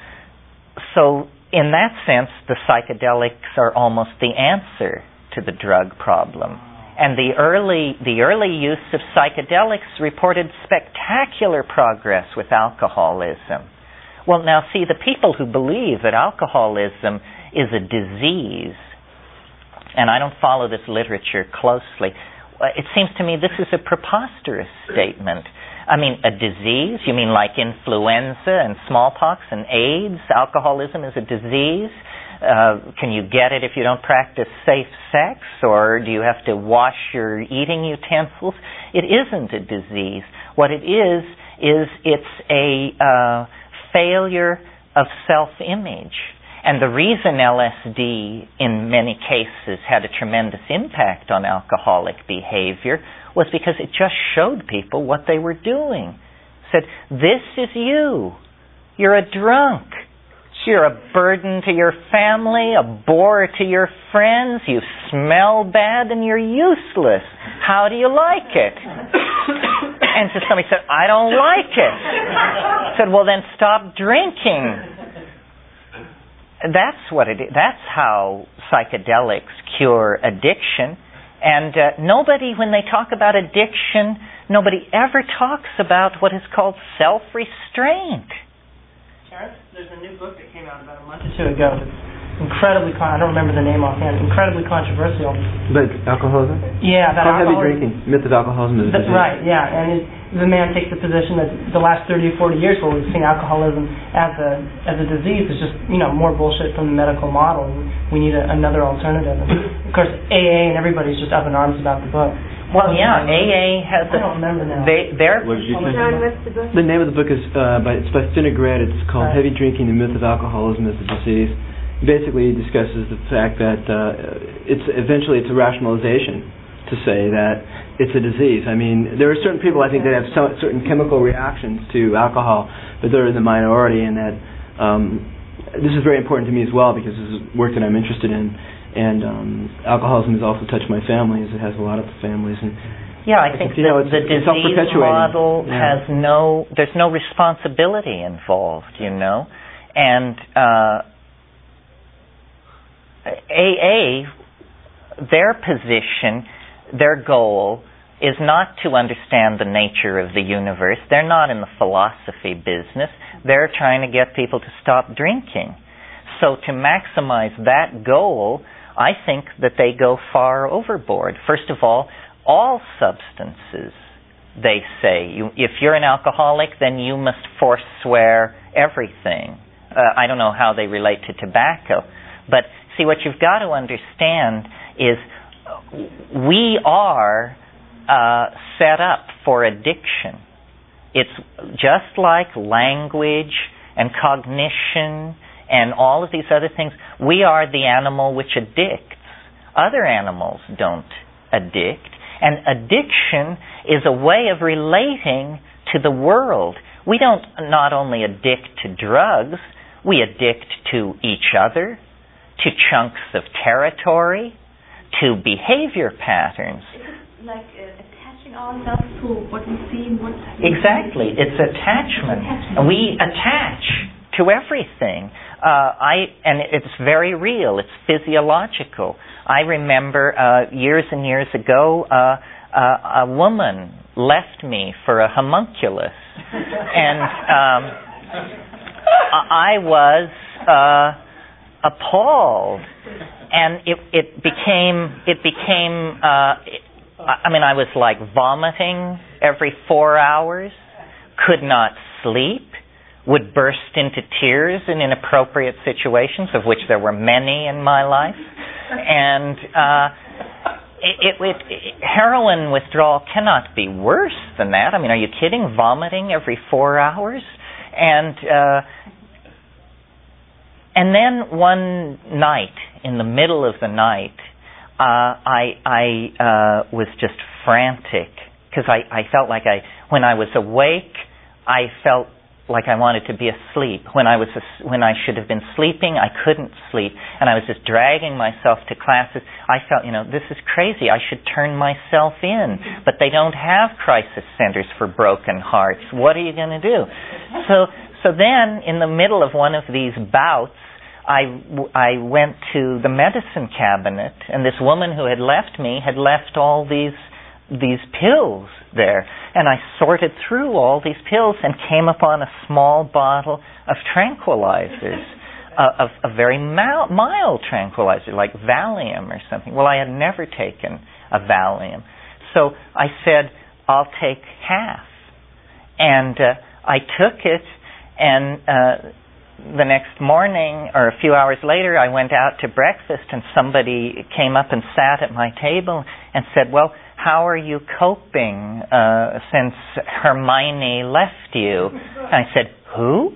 in that sense, the psychedelics are almost the answer to the drug problem. And the early use of psychedelics reported spectacular progress with alcoholism. Well, now see, the people who believe that alcoholism is a disease, and I don't follow this literature closely, it seems to me this is a preposterous statement. I mean, a disease? You mean like influenza and smallpox and AIDS? Alcoholism is a disease? Can you get it if you don't practice safe sex? Or do you have to wash your eating utensils? It isn't a disease. What it is it's a failure of self-image. And the reason LSD in many cases had a tremendous impact on alcoholic behavior was because it just showed people what they were doing. It said, this is you. You're a drunk. You're a burden to your family, a bore to your friends. You smell bad and you're useless. How do you like it? And so somebody said, I don't like it. I said, well, then stop drinking. That's what it is. That's how psychedelics cure addiction. And nobody, when they talk about addiction, nobody ever talks about what is called self-restraint.
Sharon, there's a new book that came out about a month or two ago that's incredibly, I don't remember the name offhand, incredibly controversial.
But alcoholism?
Yeah, that
alcoholism. Heavy
alcoholism.
drinking, myth of alcoholism is a disease.
Right, yeah, and the man takes the position that the last 30 or 40 years where we've seen alcoholism as a disease is just, more bullshit from the medical model. We need another alternative. And of course, AA and everybody's just up in arms about the book.
Well, yeah, AA has
I don't remember now.
What did you say? The name of the book is by Finnegrad. It's called Heavy Drinking, the Myth of Alcoholism as a Disease. It basically discusses the fact that it's a rationalization to say that it's a disease. I mean, there are certain people, I think, that have certain chemical reactions to alcohol, but they're in the minority, and that this is very important to me as well because this is work that I'm interested in. And alcoholism has also touched my family, as it has a lot of families. And
yeah, I think the disease model has there's no responsibility involved, And AA, their position, their goal is not to understand the nature of the universe. They're not in the philosophy business. They're trying to get people to stop drinking. So to maximize that goal, I think that they go far overboard. First of all substances, they say, if you're an alcoholic, then you must forswear everything. I don't know how they relate to tobacco. But see, what you've got to understand is we are set up for addiction. It's just like language and cognition and all of these other things. We are the animal which addicts. Other animals don't addict. And addiction is a way of relating to the world. We don't not only addict to drugs, we addict to each other, to chunks of territory, to behavior patterns.
It's like attaching ourselves to what we see and what we
Exactly. It's attachment. We attach to everything. And it's very real. It's physiological. I remember years and years ago, a woman left me for a homunculus, and I was appalled. And it became. I was like vomiting every 4 hours, could not sleep, would burst into tears in inappropriate situations, of which there were many in my life. And heroin withdrawal cannot be worse than that. I mean, are you kidding? Vomiting every 4 hours? And then one night, in the middle of the night, I was just frantic because I felt like when I was awake, I felt like I wanted to be asleep. When I should have been sleeping, I couldn't sleep, and I was just dragging myself to classes. I felt, this is crazy. I should turn myself in, but they don't have crisis centers for broken hearts. What are you going to do? So then, in the middle of one of these bouts, I went to the medicine cabinet, and this woman who had left me had left all these pills there. And I sorted through all these pills and came upon a small bottle of tranquilizers, a very mild tranquilizer, like Valium or something. Well, I had never taken a Valium. So I said, I'll take half. And I took it, and the next morning, or a few hours later, I went out to breakfast, and somebody came up and sat at my table and said, well, how are you coping since Hermione left you? And I said, who?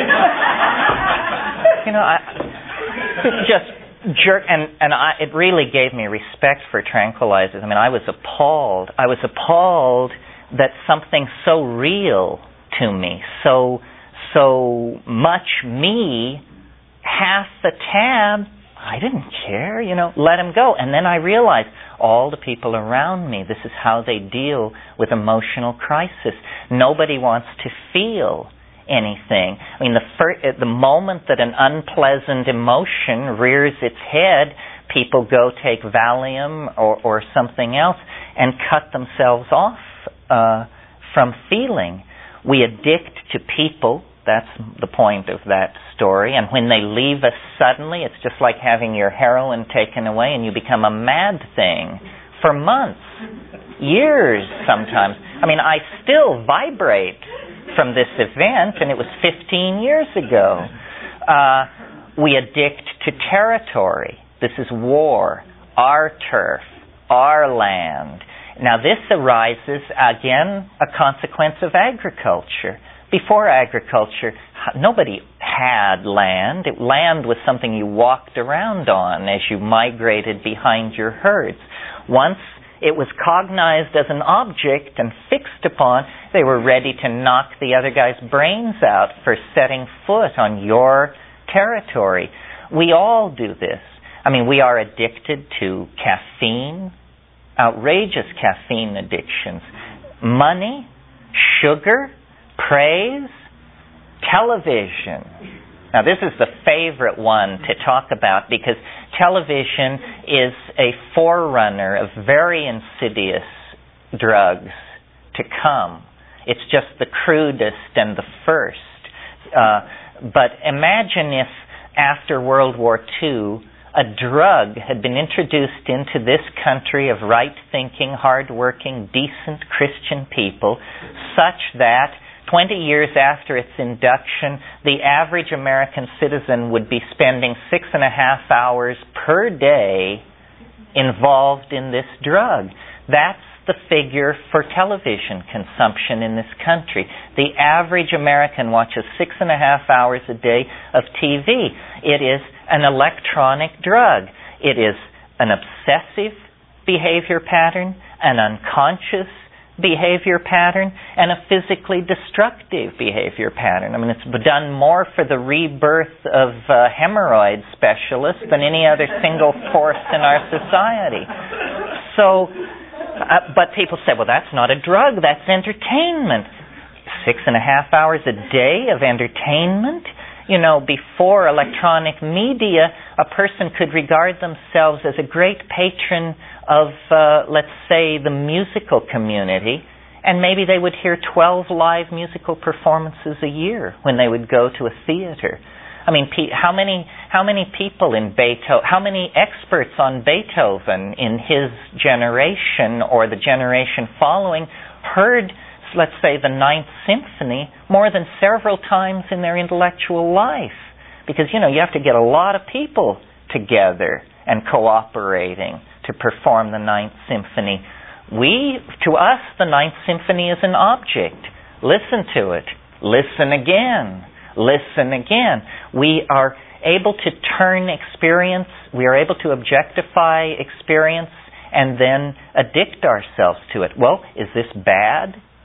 Just jerk, and it really gave me respect for tranquilizers. I mean, I was appalled. I was appalled that something so real to me, so much me, half the tab, I didn't care, let him go. And then I realized all the people around me, this is how they deal with emotional crisis. Nobody wants to feel anything. I mean, the moment that an unpleasant emotion rears its head, people go take Valium or something else and cut themselves off from feeling. We addict to people. That's the point of that story. And when they leave us suddenly, it's just like having your heroin taken away and you become a mad thing for months, years sometimes. I mean, I still vibrate from this event, and it was 15 years ago. We addict to territory. This is war, our turf, our land. Now, this arises, again, a consequence of agriculture. Before agriculture, nobody had land. Land was something you walked around on as you migrated behind your herds. Once it was cognized as an object and fixed upon, they were ready to knock the other guy's brains out for setting foot on your territory. We all do this. I mean, we are addicted to caffeine, outrageous caffeine addictions, money, sugar, praise, television. Now, this is the favorite one to talk about because television is a forerunner of very insidious drugs to come. It's just the crudest and the first. But imagine if after World War II, a drug had been introduced into this country of right-thinking, hard-working, decent Christian people, such that 20 years after its induction, the average American citizen would be spending 6.5 hours per day involved in this drug. That's the figure for television consumption in this country. The average American watches 6.5 hours a day of TV. It is an electronic drug. It is an obsessive behavior pattern, an unconscious behavior pattern, and a physically destructive behavior pattern. I mean, it's done more for the rebirth of hemorrhoid specialists than any other single force in our society. So, but people say, well, that's not a drug, that's entertainment. 6.5 hours a day of entertainment? You know, before electronic media, a person could regard themselves as a great patron of, let's say, the musical community, and maybe they would hear 12 live musical performances a year when they would go to a theater. I mean, how many people in Beethoven, how many experts on Beethoven in his generation or the generation following heard, let's say, the Ninth Symphony more than several times in their intellectual life? Because, you know, you have to get a lot of people together and cooperating to perform the Ninth Symphony. To us, the Ninth Symphony is an object. Listen to it. Listen again. Listen again. We are able to turn experience, we are able to objectify experience and then addict ourselves to it. Well, is this bad?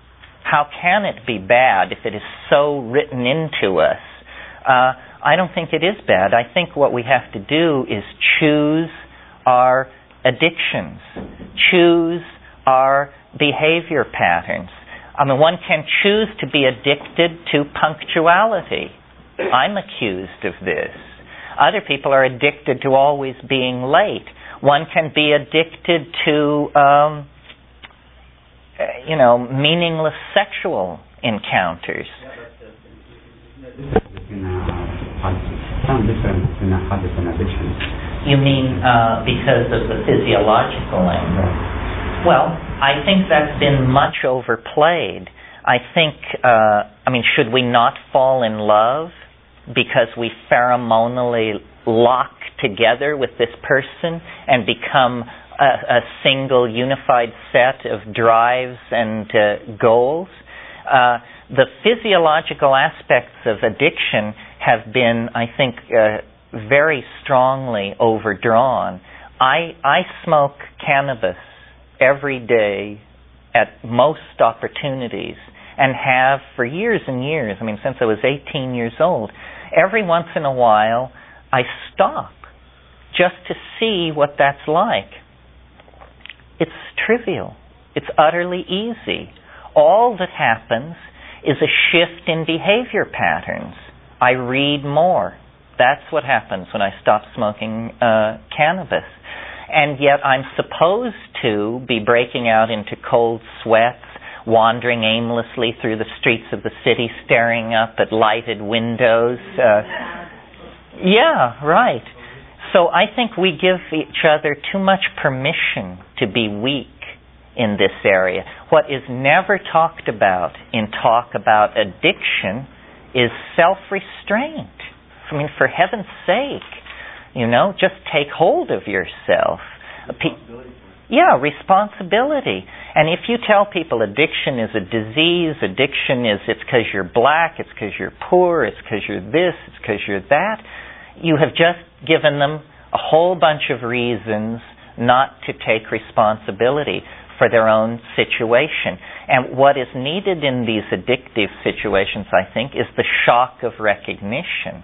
how can it be bad if it is so written into us? I don't think it is bad. I think what we have to do is choose our addictions, choose our behavior patterns. I mean, one can choose to be addicted to punctuality. I'm accused of this. Other people are addicted to always being late. One can be addicted to, meaningless sexual encounters.
Some different habits and addictions.
You mean because of the physiological angle? Well, I think that's been much overplayed. I think, should we not fall in love because we pheromonally lock together with this person and become a single unified set of drives and goals? The physiological aspects of addiction have been, I think, very strongly overdrawn. I smoke cannabis every day at most opportunities and have for years and years, since I was 18 years old. Every once in a while, I stop just to see what that's like. It's trivial. It's utterly easy. All that happens is a shift in behavior patterns. I read more. That's what happens when I stop smoking cannabis. And yet I'm supposed to be breaking out into cold sweats, wandering aimlessly through the streets of the city, staring up at lighted windows. Yeah, right. So I think we give each other too much permission to be weak in this area. What is never talked about in talk about addiction is self-restraint. For heaven's sake, just take hold of yourself. Responsibility. And if you tell people addiction is a disease, addiction is it's because you're black, it's because you're poor, it's because you're this, it's because you're that, you have just given them a whole bunch of reasons not to take responsibility for their own situation. And what is needed in these addictive situations, I think, is the shock of recognition.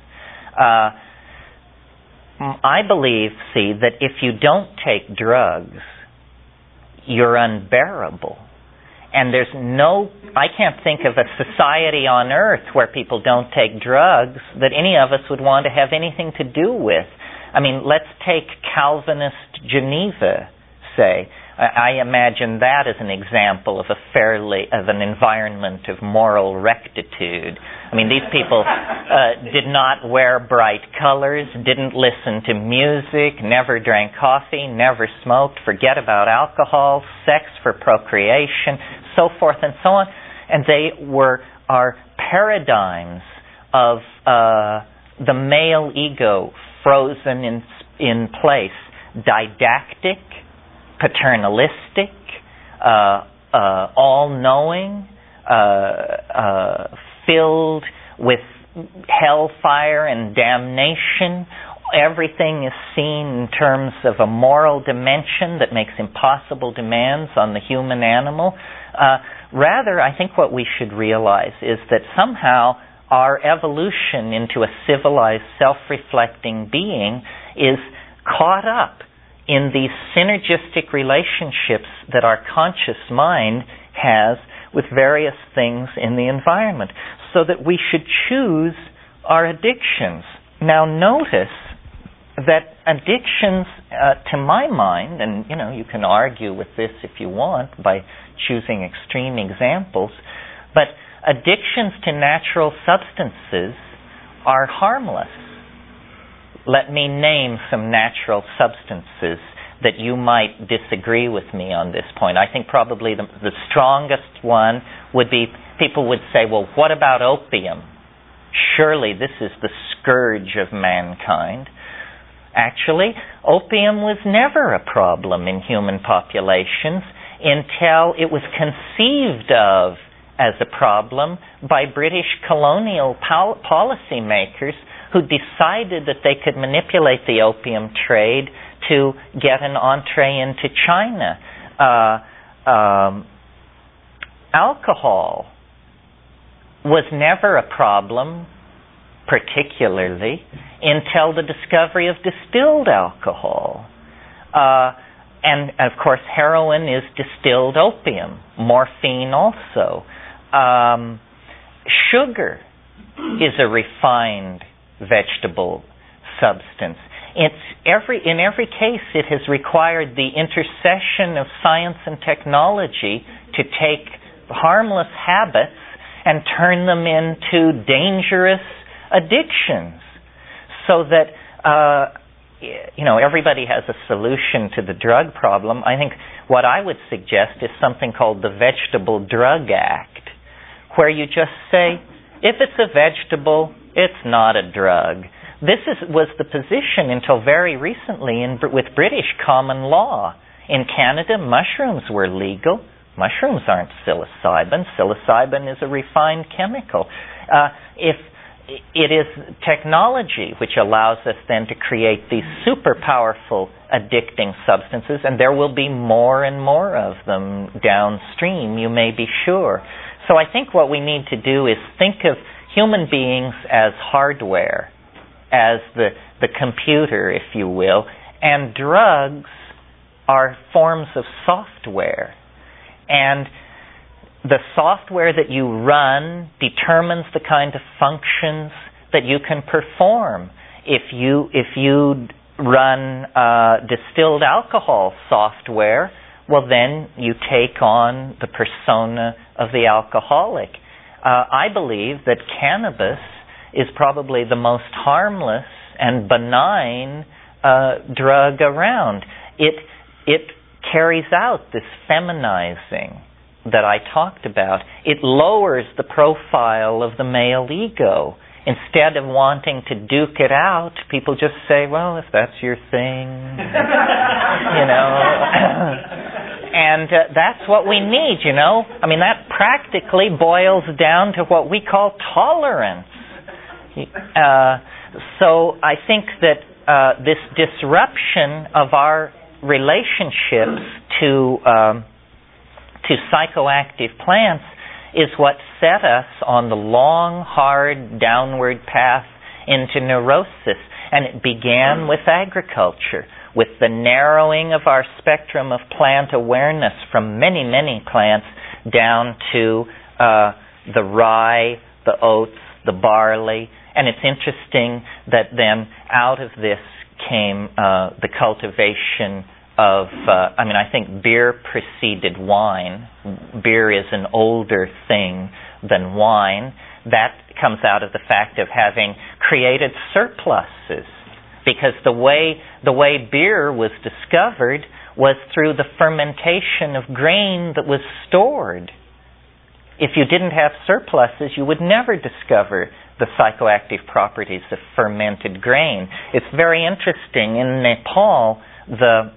I believe, that if you don't take drugs, you're unbearable. And I can't think of a society on earth where people don't take drugs that any of us would want to have anything to do with. Let's take Calvinist Geneva, say. I imagine that as an example of an environment of moral rectitude. These people did not wear bright colors, didn't listen to music, never drank coffee, never smoked, forget about alcohol, sex for procreation, so forth and so on. And they are paradigms of the male ego frozen in place, didactic, paternalistic, all-knowing, filled with hellfire and damnation. Everything is seen in terms of a moral dimension that makes impossible demands on the human animal. Rather, I think what we should realize is that somehow our evolution into a civilized, self-reflecting being is caught up in these synergistic relationships that our conscious mind has with various things in the environment, so that we should choose our addictions. Now notice that addictions, to my mind, and you can argue with this if you want by choosing extreme examples, but addictions to natural substances are harmless. Let me name some natural substances that you might disagree with me on this point. I think probably the strongest one would be, people would say, well, what about opium? Surely this is the scourge of mankind. Actually, opium was never a problem in human populations until it was conceived of as a problem by British colonial policymakers who decided that they could manipulate the opium trade to get an entree into China. Alcohol was never a problem, particularly, until the discovery of distilled alcohol. And of course, heroin is distilled opium, morphine also. Sugar is a refined vegetable substance. In every case, it has required the intercession of science and technology to take harmless habits and turn them into dangerous addictions, so that everybody has a solution to the drug problem. I think what I would suggest is something called the Vegetable Drug Act, where you just say, if it's a vegetable, it's not a drug. This was the position until very recently with British common law. In Canada, mushrooms were legal. Mushrooms aren't psilocybin. Psilocybin is a refined chemical. If it is technology which allows us then to create these super powerful addicting substances, and there will be more and more of them downstream, you may be sure. So I think what we need to do is think of human beings as hardware, as the computer, if you will, and drugs are forms of software. And the software that you run determines the kind of functions that you can perform. If you run distilled alcohol software, well, then you take on the persona of the alcoholic. I believe that cannabis is probably the most harmless and benign drug around. It carries out this feminizing that I talked about. It lowers the profile of the male ego. Instead of wanting to duke it out, people just say, well, if that's your thing, And that's what we need, I mean, that practically boils down to what we call tolerance. So I think that this disruption of our relationships to psychoactive plants is what set us on the long, hard, downward path into neurosis. And it began with agriculture, with the narrowing of our spectrum of plant awareness from many, many plants down to the rye, the oats, the barley. And it's interesting that then out of this came the cultivation of, I think beer preceded wine. Beer is an older thing than wine. That comes out of the fact of having created surpluses. Because the way beer was discovered was through the fermentation of grain that was stored. If you didn't have surpluses, you would never discover the psychoactive properties of fermented grain. It's very interesting. In Nepal, the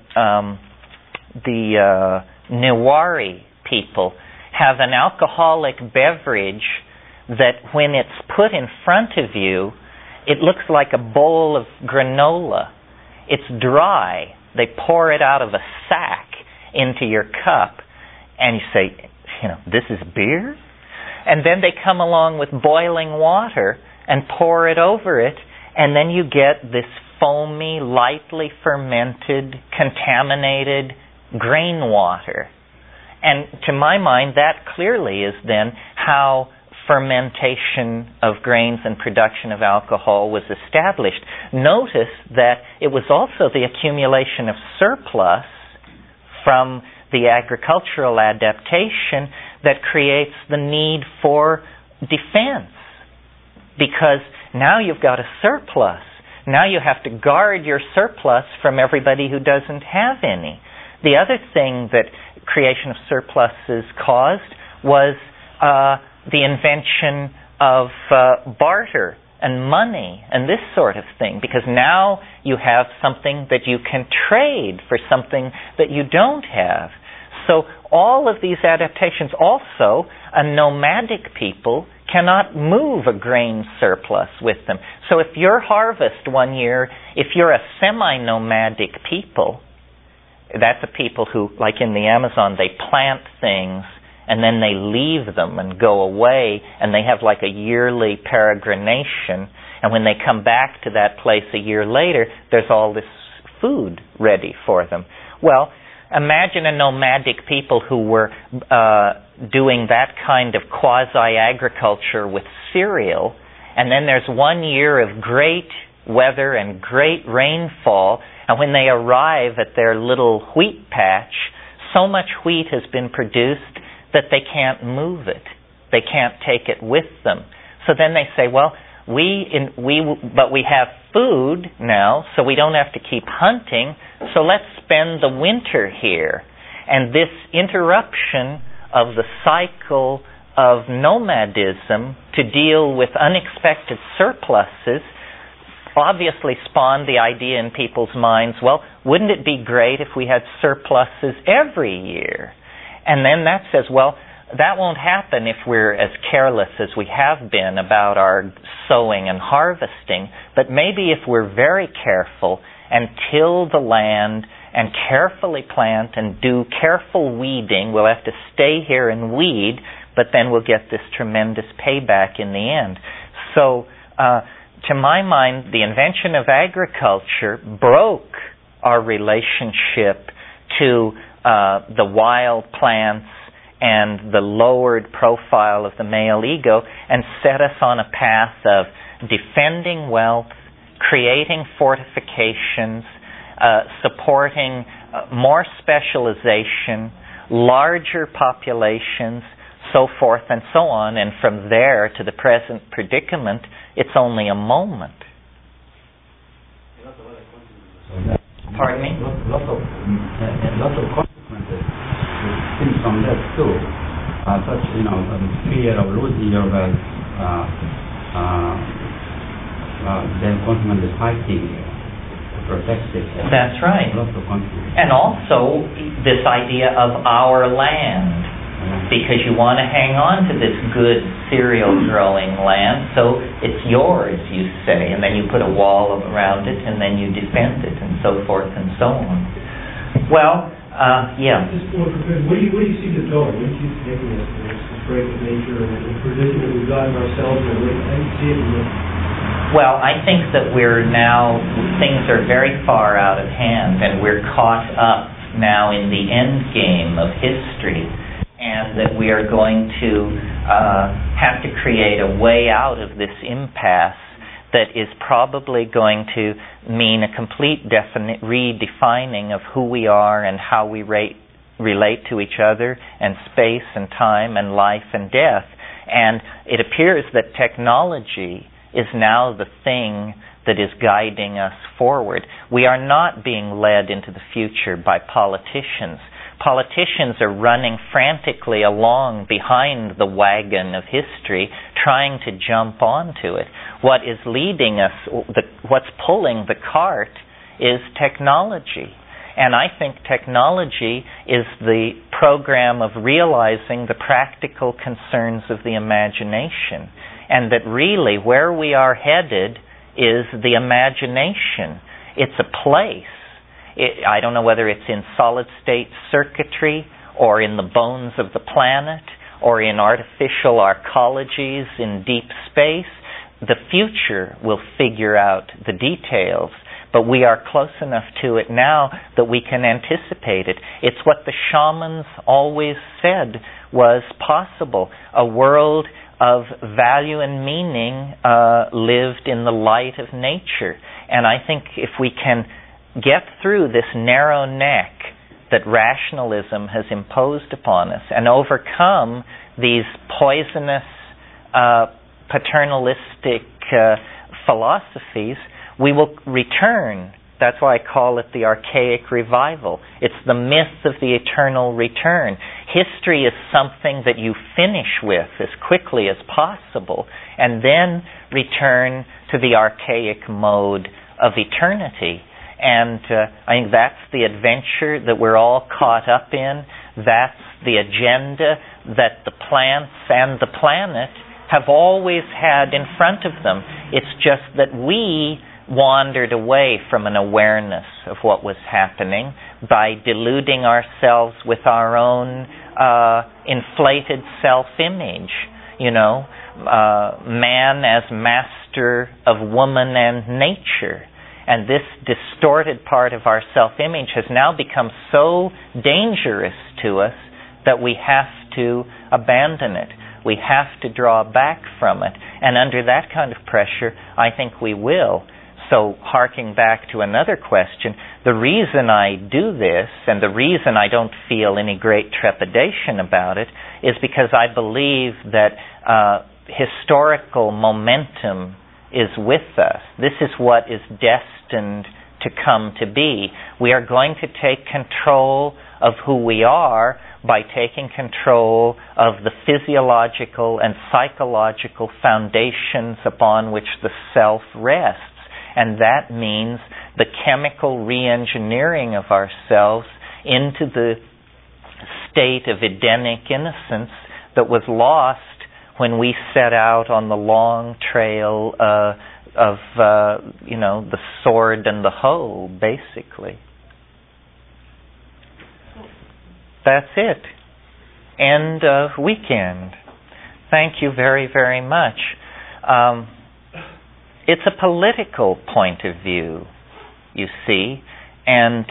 Newari people have an alcoholic beverage that when it's put in front of you, it looks like a bowl of granola. It's dry. They pour it out of a sack into your cup, and you say, this is beer? And then they come along with boiling water and pour it over it, and then you get this foamy, lightly fermented, contaminated grain water. And to my mind, that clearly is then how fermentation of grains and production of alcohol was established. Notice that it was also the accumulation of surplus from the agricultural adaptation that creates the need for defense. Because now you've got a surplus. Now you have to guard your surplus from everybody who doesn't have any. The other thing that creation of surpluses caused was the invention of barter and money and this sort of thing, because now you have something that you can trade for something that you don't have. So all of these adaptations, also a nomadic people cannot move a grain surplus with them. So if your harvest one year, if you're a semi-nomadic people, that's a people who, like in the Amazon, they plant things and then they leave them and go away, and they have like a yearly peregrination, and when they come back to that place a year later, there's all this food ready for them. Well, imagine a nomadic people who were doing that kind of quasi-agriculture with cereal, and then there's 1 year of great weather and great rainfall, and when they arrive at their little wheat patch, so much wheat has been produced that they can't move it. They can't take it with them. So then they say, well, but we have food now, so we don't have to keep hunting, so let's spend the winter here. And this interruption of the cycle of nomadism to deal with unexpected surpluses obviously spawned the idea in people's minds, well, wouldn't it be great if we had surpluses every year? And then that says, well, that won't happen if we're as careless as we have been about our sowing and harvesting, but maybe if we're very careful and till the land and carefully plant and do careful weeding, we'll have to stay here and weed, but then we'll get this tremendous payback in the end. So, to my mind, the invention of agriculture broke our relationship to the wild plants and the lowered profile of the male ego, and set us on a path of defending wealth, creating fortifications, supporting more specialization, larger populations, so forth and so on. And from there to the present predicament, it's only a moment. Pardon me?
Lots of consequences stem from that too. Such, fear of losing your wealth, then consequently fighting to protect it.
That's right.
Lots of consequences.
And also this idea of our land, because you want to hang on to this good cereal growing land, so it's yours, you say, and then you put a wall around it, and then you defend it, and so forth and so on. Well, yeah.
What do you see this going? What do you see taking this break of nature and the position that we've gotten ourselves in? How do you see it?
Well, I think that things are very far out of hand, and we're caught up now in the end game of history, and that we are going to have to create a way out of this impasse that is probably going to mean a complete redefining of who we are and how we relate to each other, and space and time and life and death. And it appears that technology is now the thing that is guiding us forward. We are not being led into the future by politicians. Politicians are running frantically along behind the wagon of history, trying to jump onto it. What is leading us, what's pulling the cart, is technology. And I think technology is the program of realizing the practical concerns of the imagination. And that really where we are headed is the imagination. It's a place. I don't know whether it's in solid-state circuitry or in the bones of the planet or in artificial arcologies in deep space. The future will figure out the details, but we are close enough to it now that we can anticipate it. It's what the shamans always said was possible. A world of value and meaning lived in the light of nature. And I think if we can get through this narrow neck that rationalism has imposed upon us and overcome these poisonous paternalistic philosophies, we will return. That's why I call it the archaic revival. It's the myth of the eternal return. History is something that you finish with as quickly as possible and then return to the archaic mode of eternity. And I think that's the adventure that we're all caught up in. That's the agenda that the plants and the planet have always had in front of them. It's just that we wandered away from an awareness of what was happening by deluding ourselves with our own inflated self-image, man as master of woman and nature. And this distorted part of our self-image has now become so dangerous to us that we have to abandon it. We have to draw back from it. And under that kind of pressure, I think we will. So, harking back to another question, the reason I do this, and the reason I don't feel any great trepidation about it, is because I believe that historical momentum is with us. This is what is destined to come to be. We are going to take control of who we are by taking control of the physiological and psychological foundations upon which the self rests. And that means the chemical re-engineering of ourselves into the state of Edenic innocence that was lost when we set out on the long trail of the sword and the hoe, basically. That's it. End of weekend. Thank you very, very much. It's a political point of view, you see, and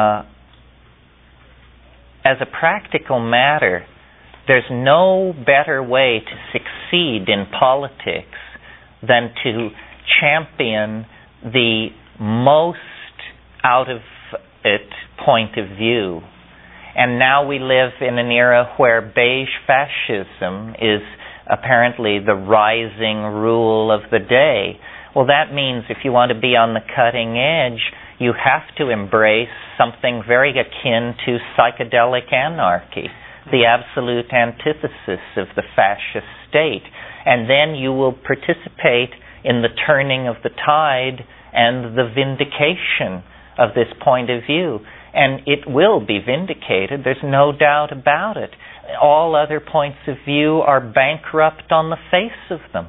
as a practical matter, there's no better way to succeed in politics than to champion the most out of it point of view. And now we live in an era where beige fascism is apparently the rising rule of the day. Well, that means if you want to be on the cutting edge, you have to embrace something very akin to psychedelic anarchy, the absolute antithesis of the fascist state. And then you will participate in the turning of the tide and the vindication of this point of view. And it will be vindicated, there's no doubt about it. All other points of view are bankrupt on the face of them.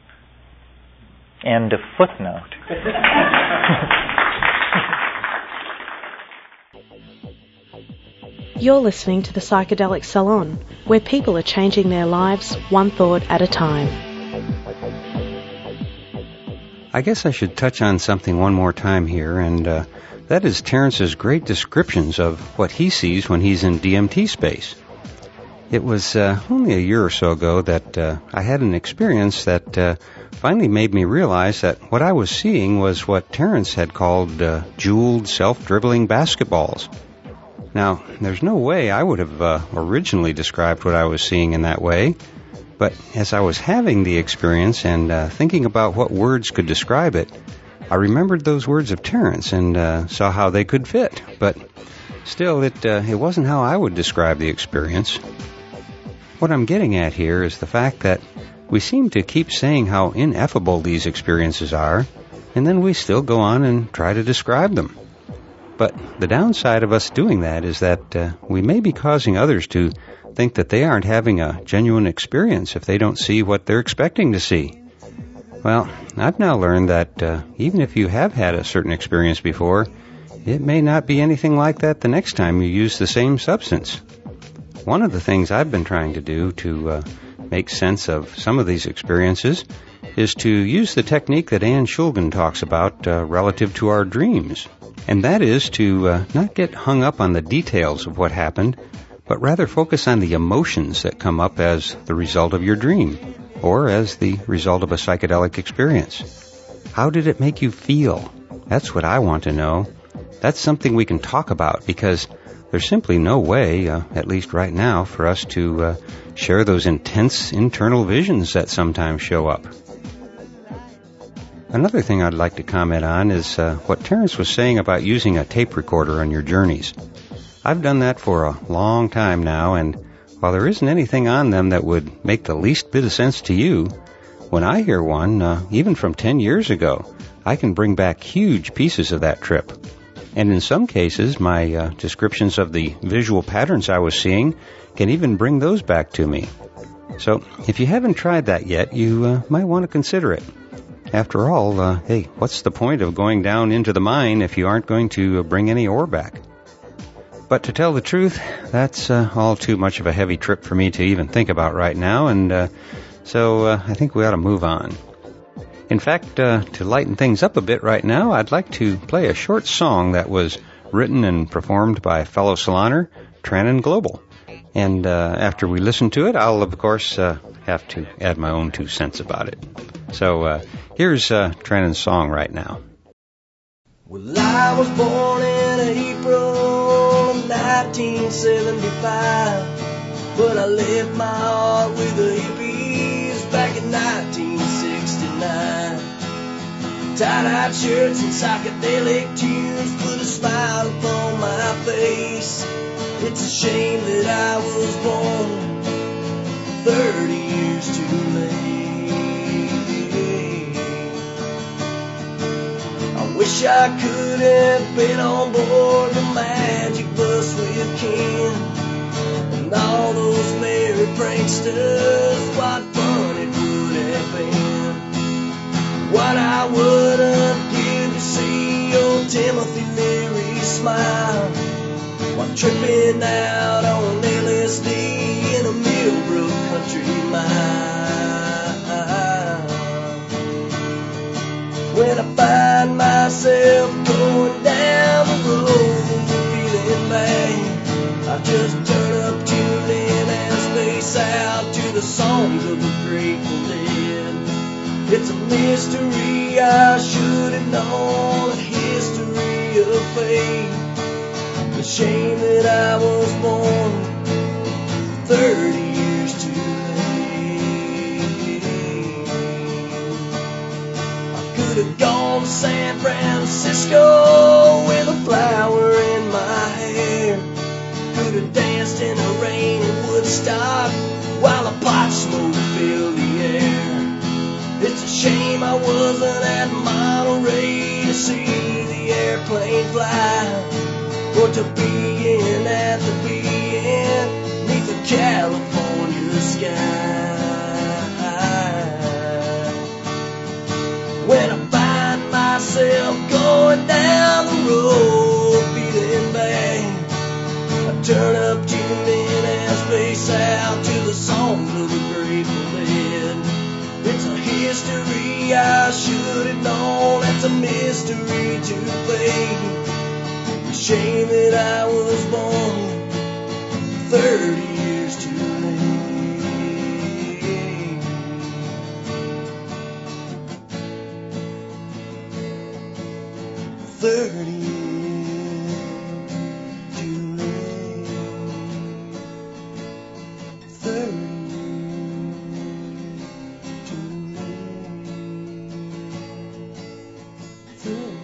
End of footnote.
You're listening to the Psychedelic Salon, where people are changing their lives one thought at a time.
I guess I should touch on something one more time here, and that is Terence's great descriptions of what he sees when he's in DMT space. It was only a year or so ago that I had an experience that finally made me realize that what I was seeing was what Terence had called jeweled, self-dribbling basketballs. Now, there's no way I would have originally described what I was seeing in that way, but as I was having the experience and thinking about what words could describe it, I remembered those words of Terence and saw how they could fit, but still, it wasn't how I would describe the experience. What I'm getting at here is the fact that we seem to keep saying how ineffable these experiences are, and then we still go on and try to describe them. But the downside of us doing that is that we may be causing others to think that they aren't having a genuine experience if they don't see what they're expecting to see. Well, I've now learned that even if you have had a certain experience before, it may not be anything like that the next time you use the same substance. One of the things I've been trying to do to make sense of some of these experiences is to use the technique that Anne Shulgin talks about relative to our dreams. And that is to not get hung up on the details of what happened, but rather focus on the emotions that come up as the result of your dream, or as the result of a psychedelic experience. How did it make you feel? That's what I want to know. That's something we can talk about, because there's simply no way, at least right now, for us to share those intense internal visions that sometimes show up. Another thing I'd like to comment on is what Terence was saying about using a tape recorder on your journeys. I've done that for a long time now, and while there isn't anything on them that would make the least bit of sense to you, when I hear one, even from 10 years ago, I can bring back huge pieces of that trip. And in some cases, my descriptions of the visual patterns I was seeing can even bring those back to me. So if you haven't tried that yet, you might want to consider it. After all, hey, what's the point of going down into the mine if you aren't going to bring any ore back? But to tell the truth, that's all too much of a heavy trip for me to even think about right now, and so I think we ought to move on. In fact, to lighten things up a bit right now, I'd like to play a short song that was written and performed by fellow Saloner, Trannon Global. And after we listen to it, I'll, of course, have to add my own 2 cents about it. So here's Trannon's song right now.
Well, I was born in April of 1975, but I left my heart with the hippies back in 1969. Tie-dye shirts and psychedelic tunes put a smile upon my face. It's a shame that I was born 30 years too late. I wish I could have been on board the magic bus with Ken and all those merry pranksters. What fun it would have been. What I wouldn't give to see old Timothy Leary smile while tripping out on LSD in a Millbrook country mile. When I find myself going down the road feeling bad, I just turn up, tune in, and space out to the songs of the Grateful Dead. It's a mystery I should have known, a history of fate. The shame that I was born 30 years too late. I could have gone to San Francisco with a flower in my hair. Could have danced in the rain in Woodstock while a pot smoke filled the air. It's a shame I wasn't at Monterey to see the airplane fly, or to be in at the being neath the California sky. When I find myself going down the road feeling bad, I turn up, tune in, and space out to the songs of the Grateful Dead. It's a history I should have known, it's a mystery to fade. Shame that I was born 30 years too late. 30 years too late. 30 years too late.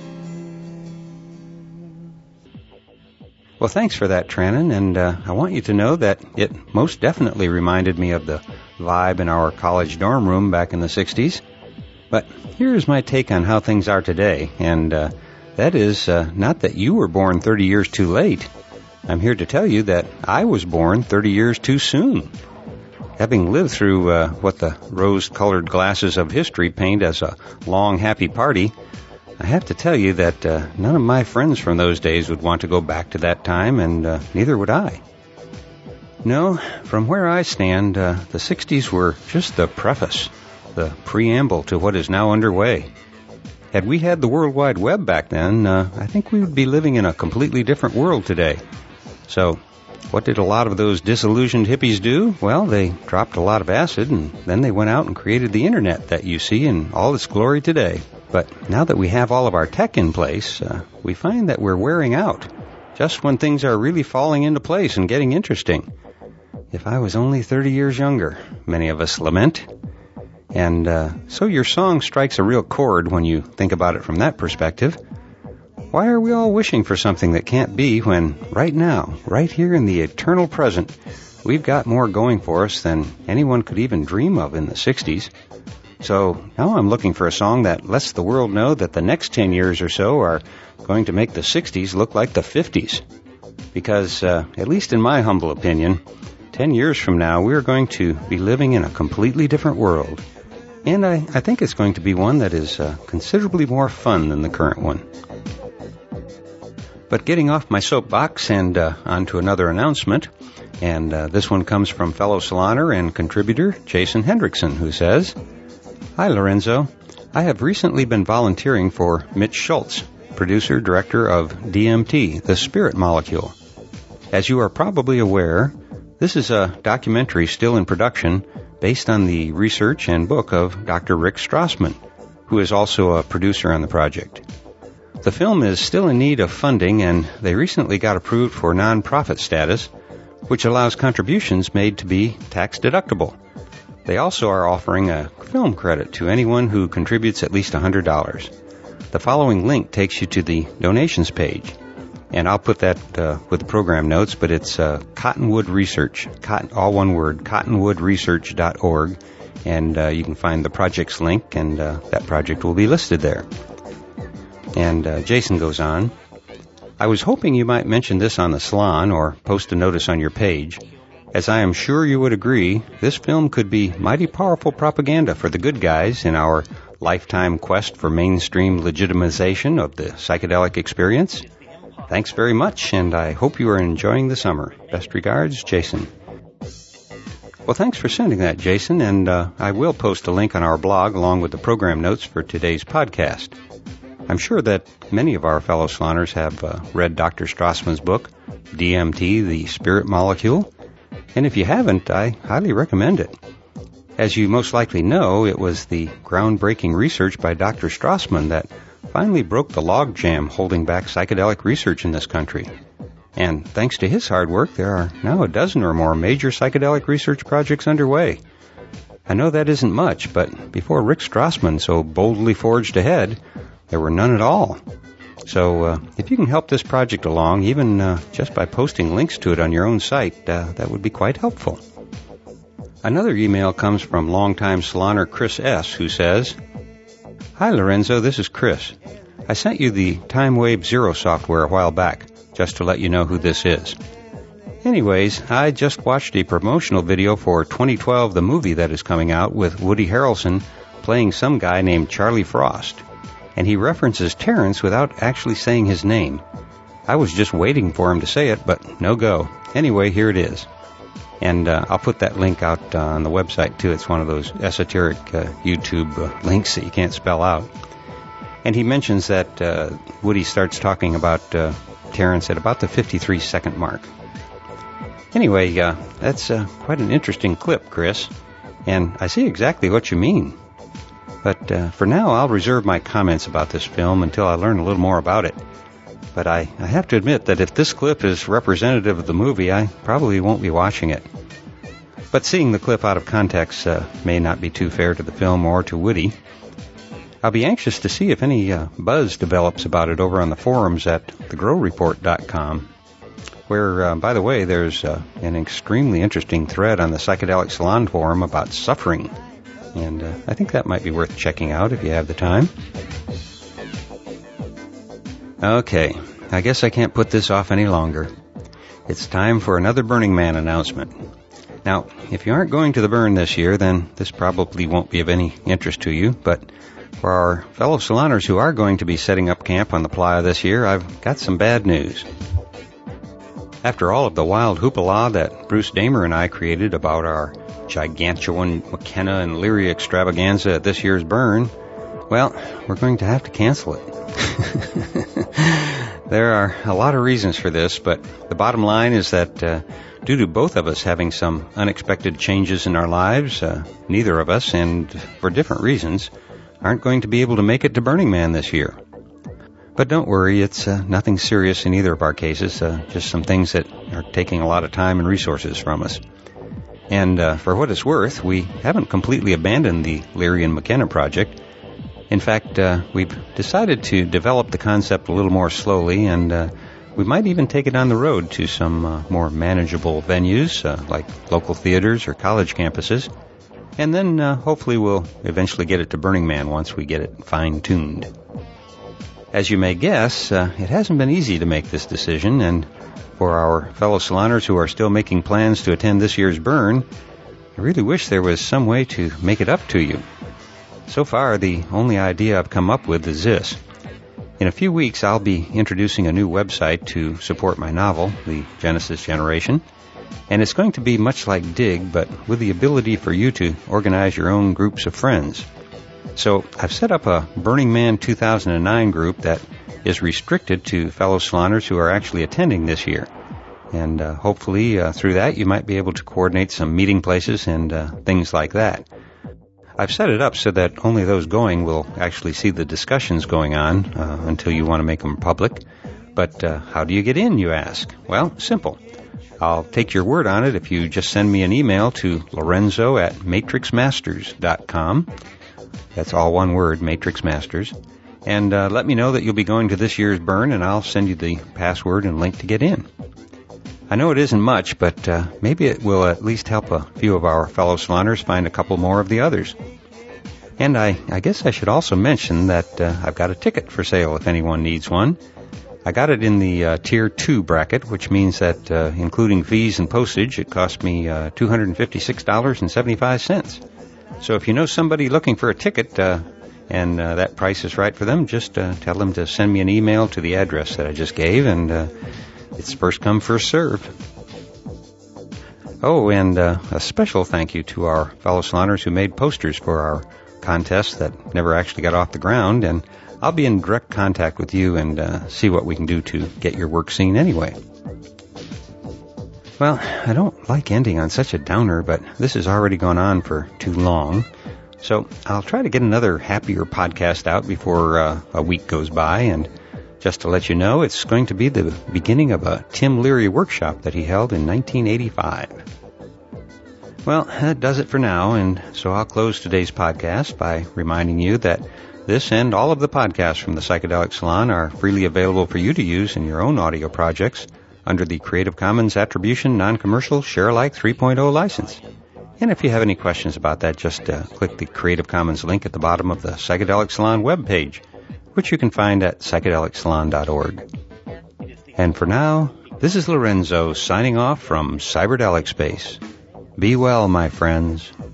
Well, thanks for that, Trannon, and I want you to know that it most definitely reminded me of the vibe in our college dorm room back in the 60s. But here's my take on how things are today, and that is not that you were born 30 years too late. I'm here to tell you that I was born 30 years too soon. Having lived through what the rose-colored glasses of history paint as a long, happy party, I have to tell you that none of my friends from those days would want to go back to that time, and neither would I. No, from where I stand, the 60s were just the preface, the preamble to what is now underway. Had we had the World Wide Web back then, I think we would be living in a completely different world today. So, what did a lot of those disillusioned hippies do? Well, they dropped a lot of acid, and then they went out and created the Internet that you see in all its glory today. But now that we have all of our tech in place, we find that we're wearing out, just when things are really falling into place and getting interesting. If I was only 30 years younger, many of us lament. And so your song strikes a real chord when you think about it from that perspective. Why are we all wishing for something that can't be when right now, right here in the eternal present, we've got more going for us than anyone could even dream of in the 60s? So now I'm looking for a song that lets the world know that the next 10 years or so are going to make the 60s look like the 50s. Because, at least in my humble opinion, 10 years from now we are going to be living in a completely different world. And I think it's going to be one that is considerably more fun than the current one. But getting off my soapbox and on to another announcement, and this one comes from fellow Saloner and contributor Jason Hendrickson, who says, "Hi, Lorenzo. I have recently been volunteering for Mitch Schultz, producer, director of DMT, the Spirit Molecule. As you are probably aware, this is a documentary still in production based on the research and book of Dr. Rick Strassman, who is also a producer on the project. The film is still in need of funding, and they recently got approved for nonprofit status, which allows contributions made to be tax deductible. They also are offering a film credit to anyone who contributes at least $100. The following link takes you to the donations page, and I'll put that with the program notes, but it's Cottonwood Research, all one word, cottonwoodresearch.org, and you can find the project's link, and that project will be listed there." And Jason goes on, "I was hoping you might mention this on the salon or post a notice on your page, as I am sure you would agree this film could be mighty powerful propaganda for the good guys in our lifetime quest for mainstream legitimization of the psychedelic experience. Thanks very much, and I hope you are enjoying the summer. Best regards, Jason." Well, thanks for sending that, Jason, and I will post a link on our blog along with the program notes for today's podcast. I'm sure that many of our fellow Saloners have read Dr. Strassman's book, DMT, the Spirit Molecule, and if you haven't, I highly recommend it. As you most likely know, it was the groundbreaking research by Dr. Strassman that finally broke the logjam holding back psychedelic research in this country. And thanks to his hard work, there are now a dozen or more major psychedelic research projects underway. I know that isn't much, but before Rick Strassman so boldly forged ahead, there were none at all. So if you can help this project along, even just by posting links to it on your own site, that would be quite helpful. Another email comes from longtime Saloner Chris S., who says, "Hi, Lorenzo, this is Chris. I sent you the Time Wave Zero software a while back, just to let you know who this is. Anyways, I just watched a promotional video for 2012, the movie that is coming out, with Woody Harrelson playing some guy named Charlie Frost. And he references Terrence without actually saying his name. I was just waiting for him to say it, but no go. Anyway, here it is. And I'll put that link out on the website, too. It's one of those esoteric YouTube links that you can't spell out. And he mentions that Woody starts talking about Terrence at about the 53-second mark. Anyway, that's quite an interesting clip, Chris. And I see exactly what you mean. But for now, I'll reserve my comments about this film until I learn a little more about it. But I have to admit that if this clip is representative of the movie, I probably won't be watching it. But seeing the clip out of context may not be too fair to the film or to Woody. I'll be anxious to see if any buzz develops about it over on the forums at thegrowreport.com, where, by the way, there's an extremely interesting thread on the Psychedelic Salon forum about suffering. And I think that might be worth checking out if you have the time. Okay, I guess I can't put this off any longer. It's time for another Burning Man announcement. Now, if you aren't going to the burn this year, then this probably won't be of any interest to you, but for our fellow Saloners who are going to be setting up camp on the playa this year, I've got some bad news. After all of the wild hoopla that Bruce Damer and I created about our gigantuan McKenna and Leary extravaganza at this year's burn, well, we're going to have to cancel it. There are a lot of reasons for this, but the bottom line is that due to both of us having some unexpected changes in our lives, neither of us, and for different reasons, aren't going to be able to make it to Burning Man this year. But don't worry, it's nothing serious in either of our cases, just some things that are taking a lot of time and resources from us. And for what it's worth, we haven't completely abandoned the Leary and McKenna project. In fact, we've decided to develop the concept a little more slowly, and we might even take it on the road to some more manageable venues, like local theaters or college campuses. And then hopefully we'll eventually get it to Burning Man once we get it fine-tuned. As you may guess, it hasn't been easy to make this decision, and for our fellow Saloners who are still making plans to attend this year's burn, I really wish there was some way to make it up to you. So far, the only idea I've come up with is this. In a few weeks, I'll be introducing a new website to support my novel, The Genesis Generation, and it's going to be much like Dig, but with the ability for you to organize your own groups of friends. So I've set up a Burning Man 2009 group that is restricted to fellow saloners who are actually attending this year. And hopefully through that you might be able to coordinate some meeting places and things like that. I've set it up so that only those going will actually see the discussions going on until you want to make them public. But how do you get in, you ask? Well, simple. I'll take your word on it if you just send me an email to lorenzo@matrixmasters.com. That's all one word, Matrix Masters. And let me know that you'll be going to this year's burn, and I'll send you the password and link to get in. I know it isn't much, but maybe it will at least help a few of our fellow saloners find a couple more of the others. And I guess I should also mention that I've got a ticket for sale if anyone needs one. I got it in the Tier 2 bracket, which means that including fees and postage, it cost me $256.75. So if you know somebody looking for a ticket and that price is right for them, just tell them to send me an email to the address that I just gave, and it's first come, first served. Oh, and a special thank you to our fellow saloners who made posters for our contest that never actually got off the ground, and I'll be in direct contact with you and see what we can do to get your work seen anyway. Well, I don't like ending on such a downer, but this has already gone on for too long, so I'll try to get another happier podcast out before a week goes by, and just to let you know, it's going to be the beginning of a Tim Leary workshop that he held in 1985. Well, that does it for now, and so I'll close today's podcast by reminding you that this and all of the podcasts from the Psychedelic Salon are freely available for you to use in your own audio projects under the Creative Commons Attribution Non-Commercial Share-alike 3.0 license. And if you have any questions about that, just click the Creative Commons link at the bottom of the Psychedelic Salon webpage, which you can find at psychedelicsalon.org. And for now, this is Lorenzo signing off from Cyberdelic Space. Be well, my friends.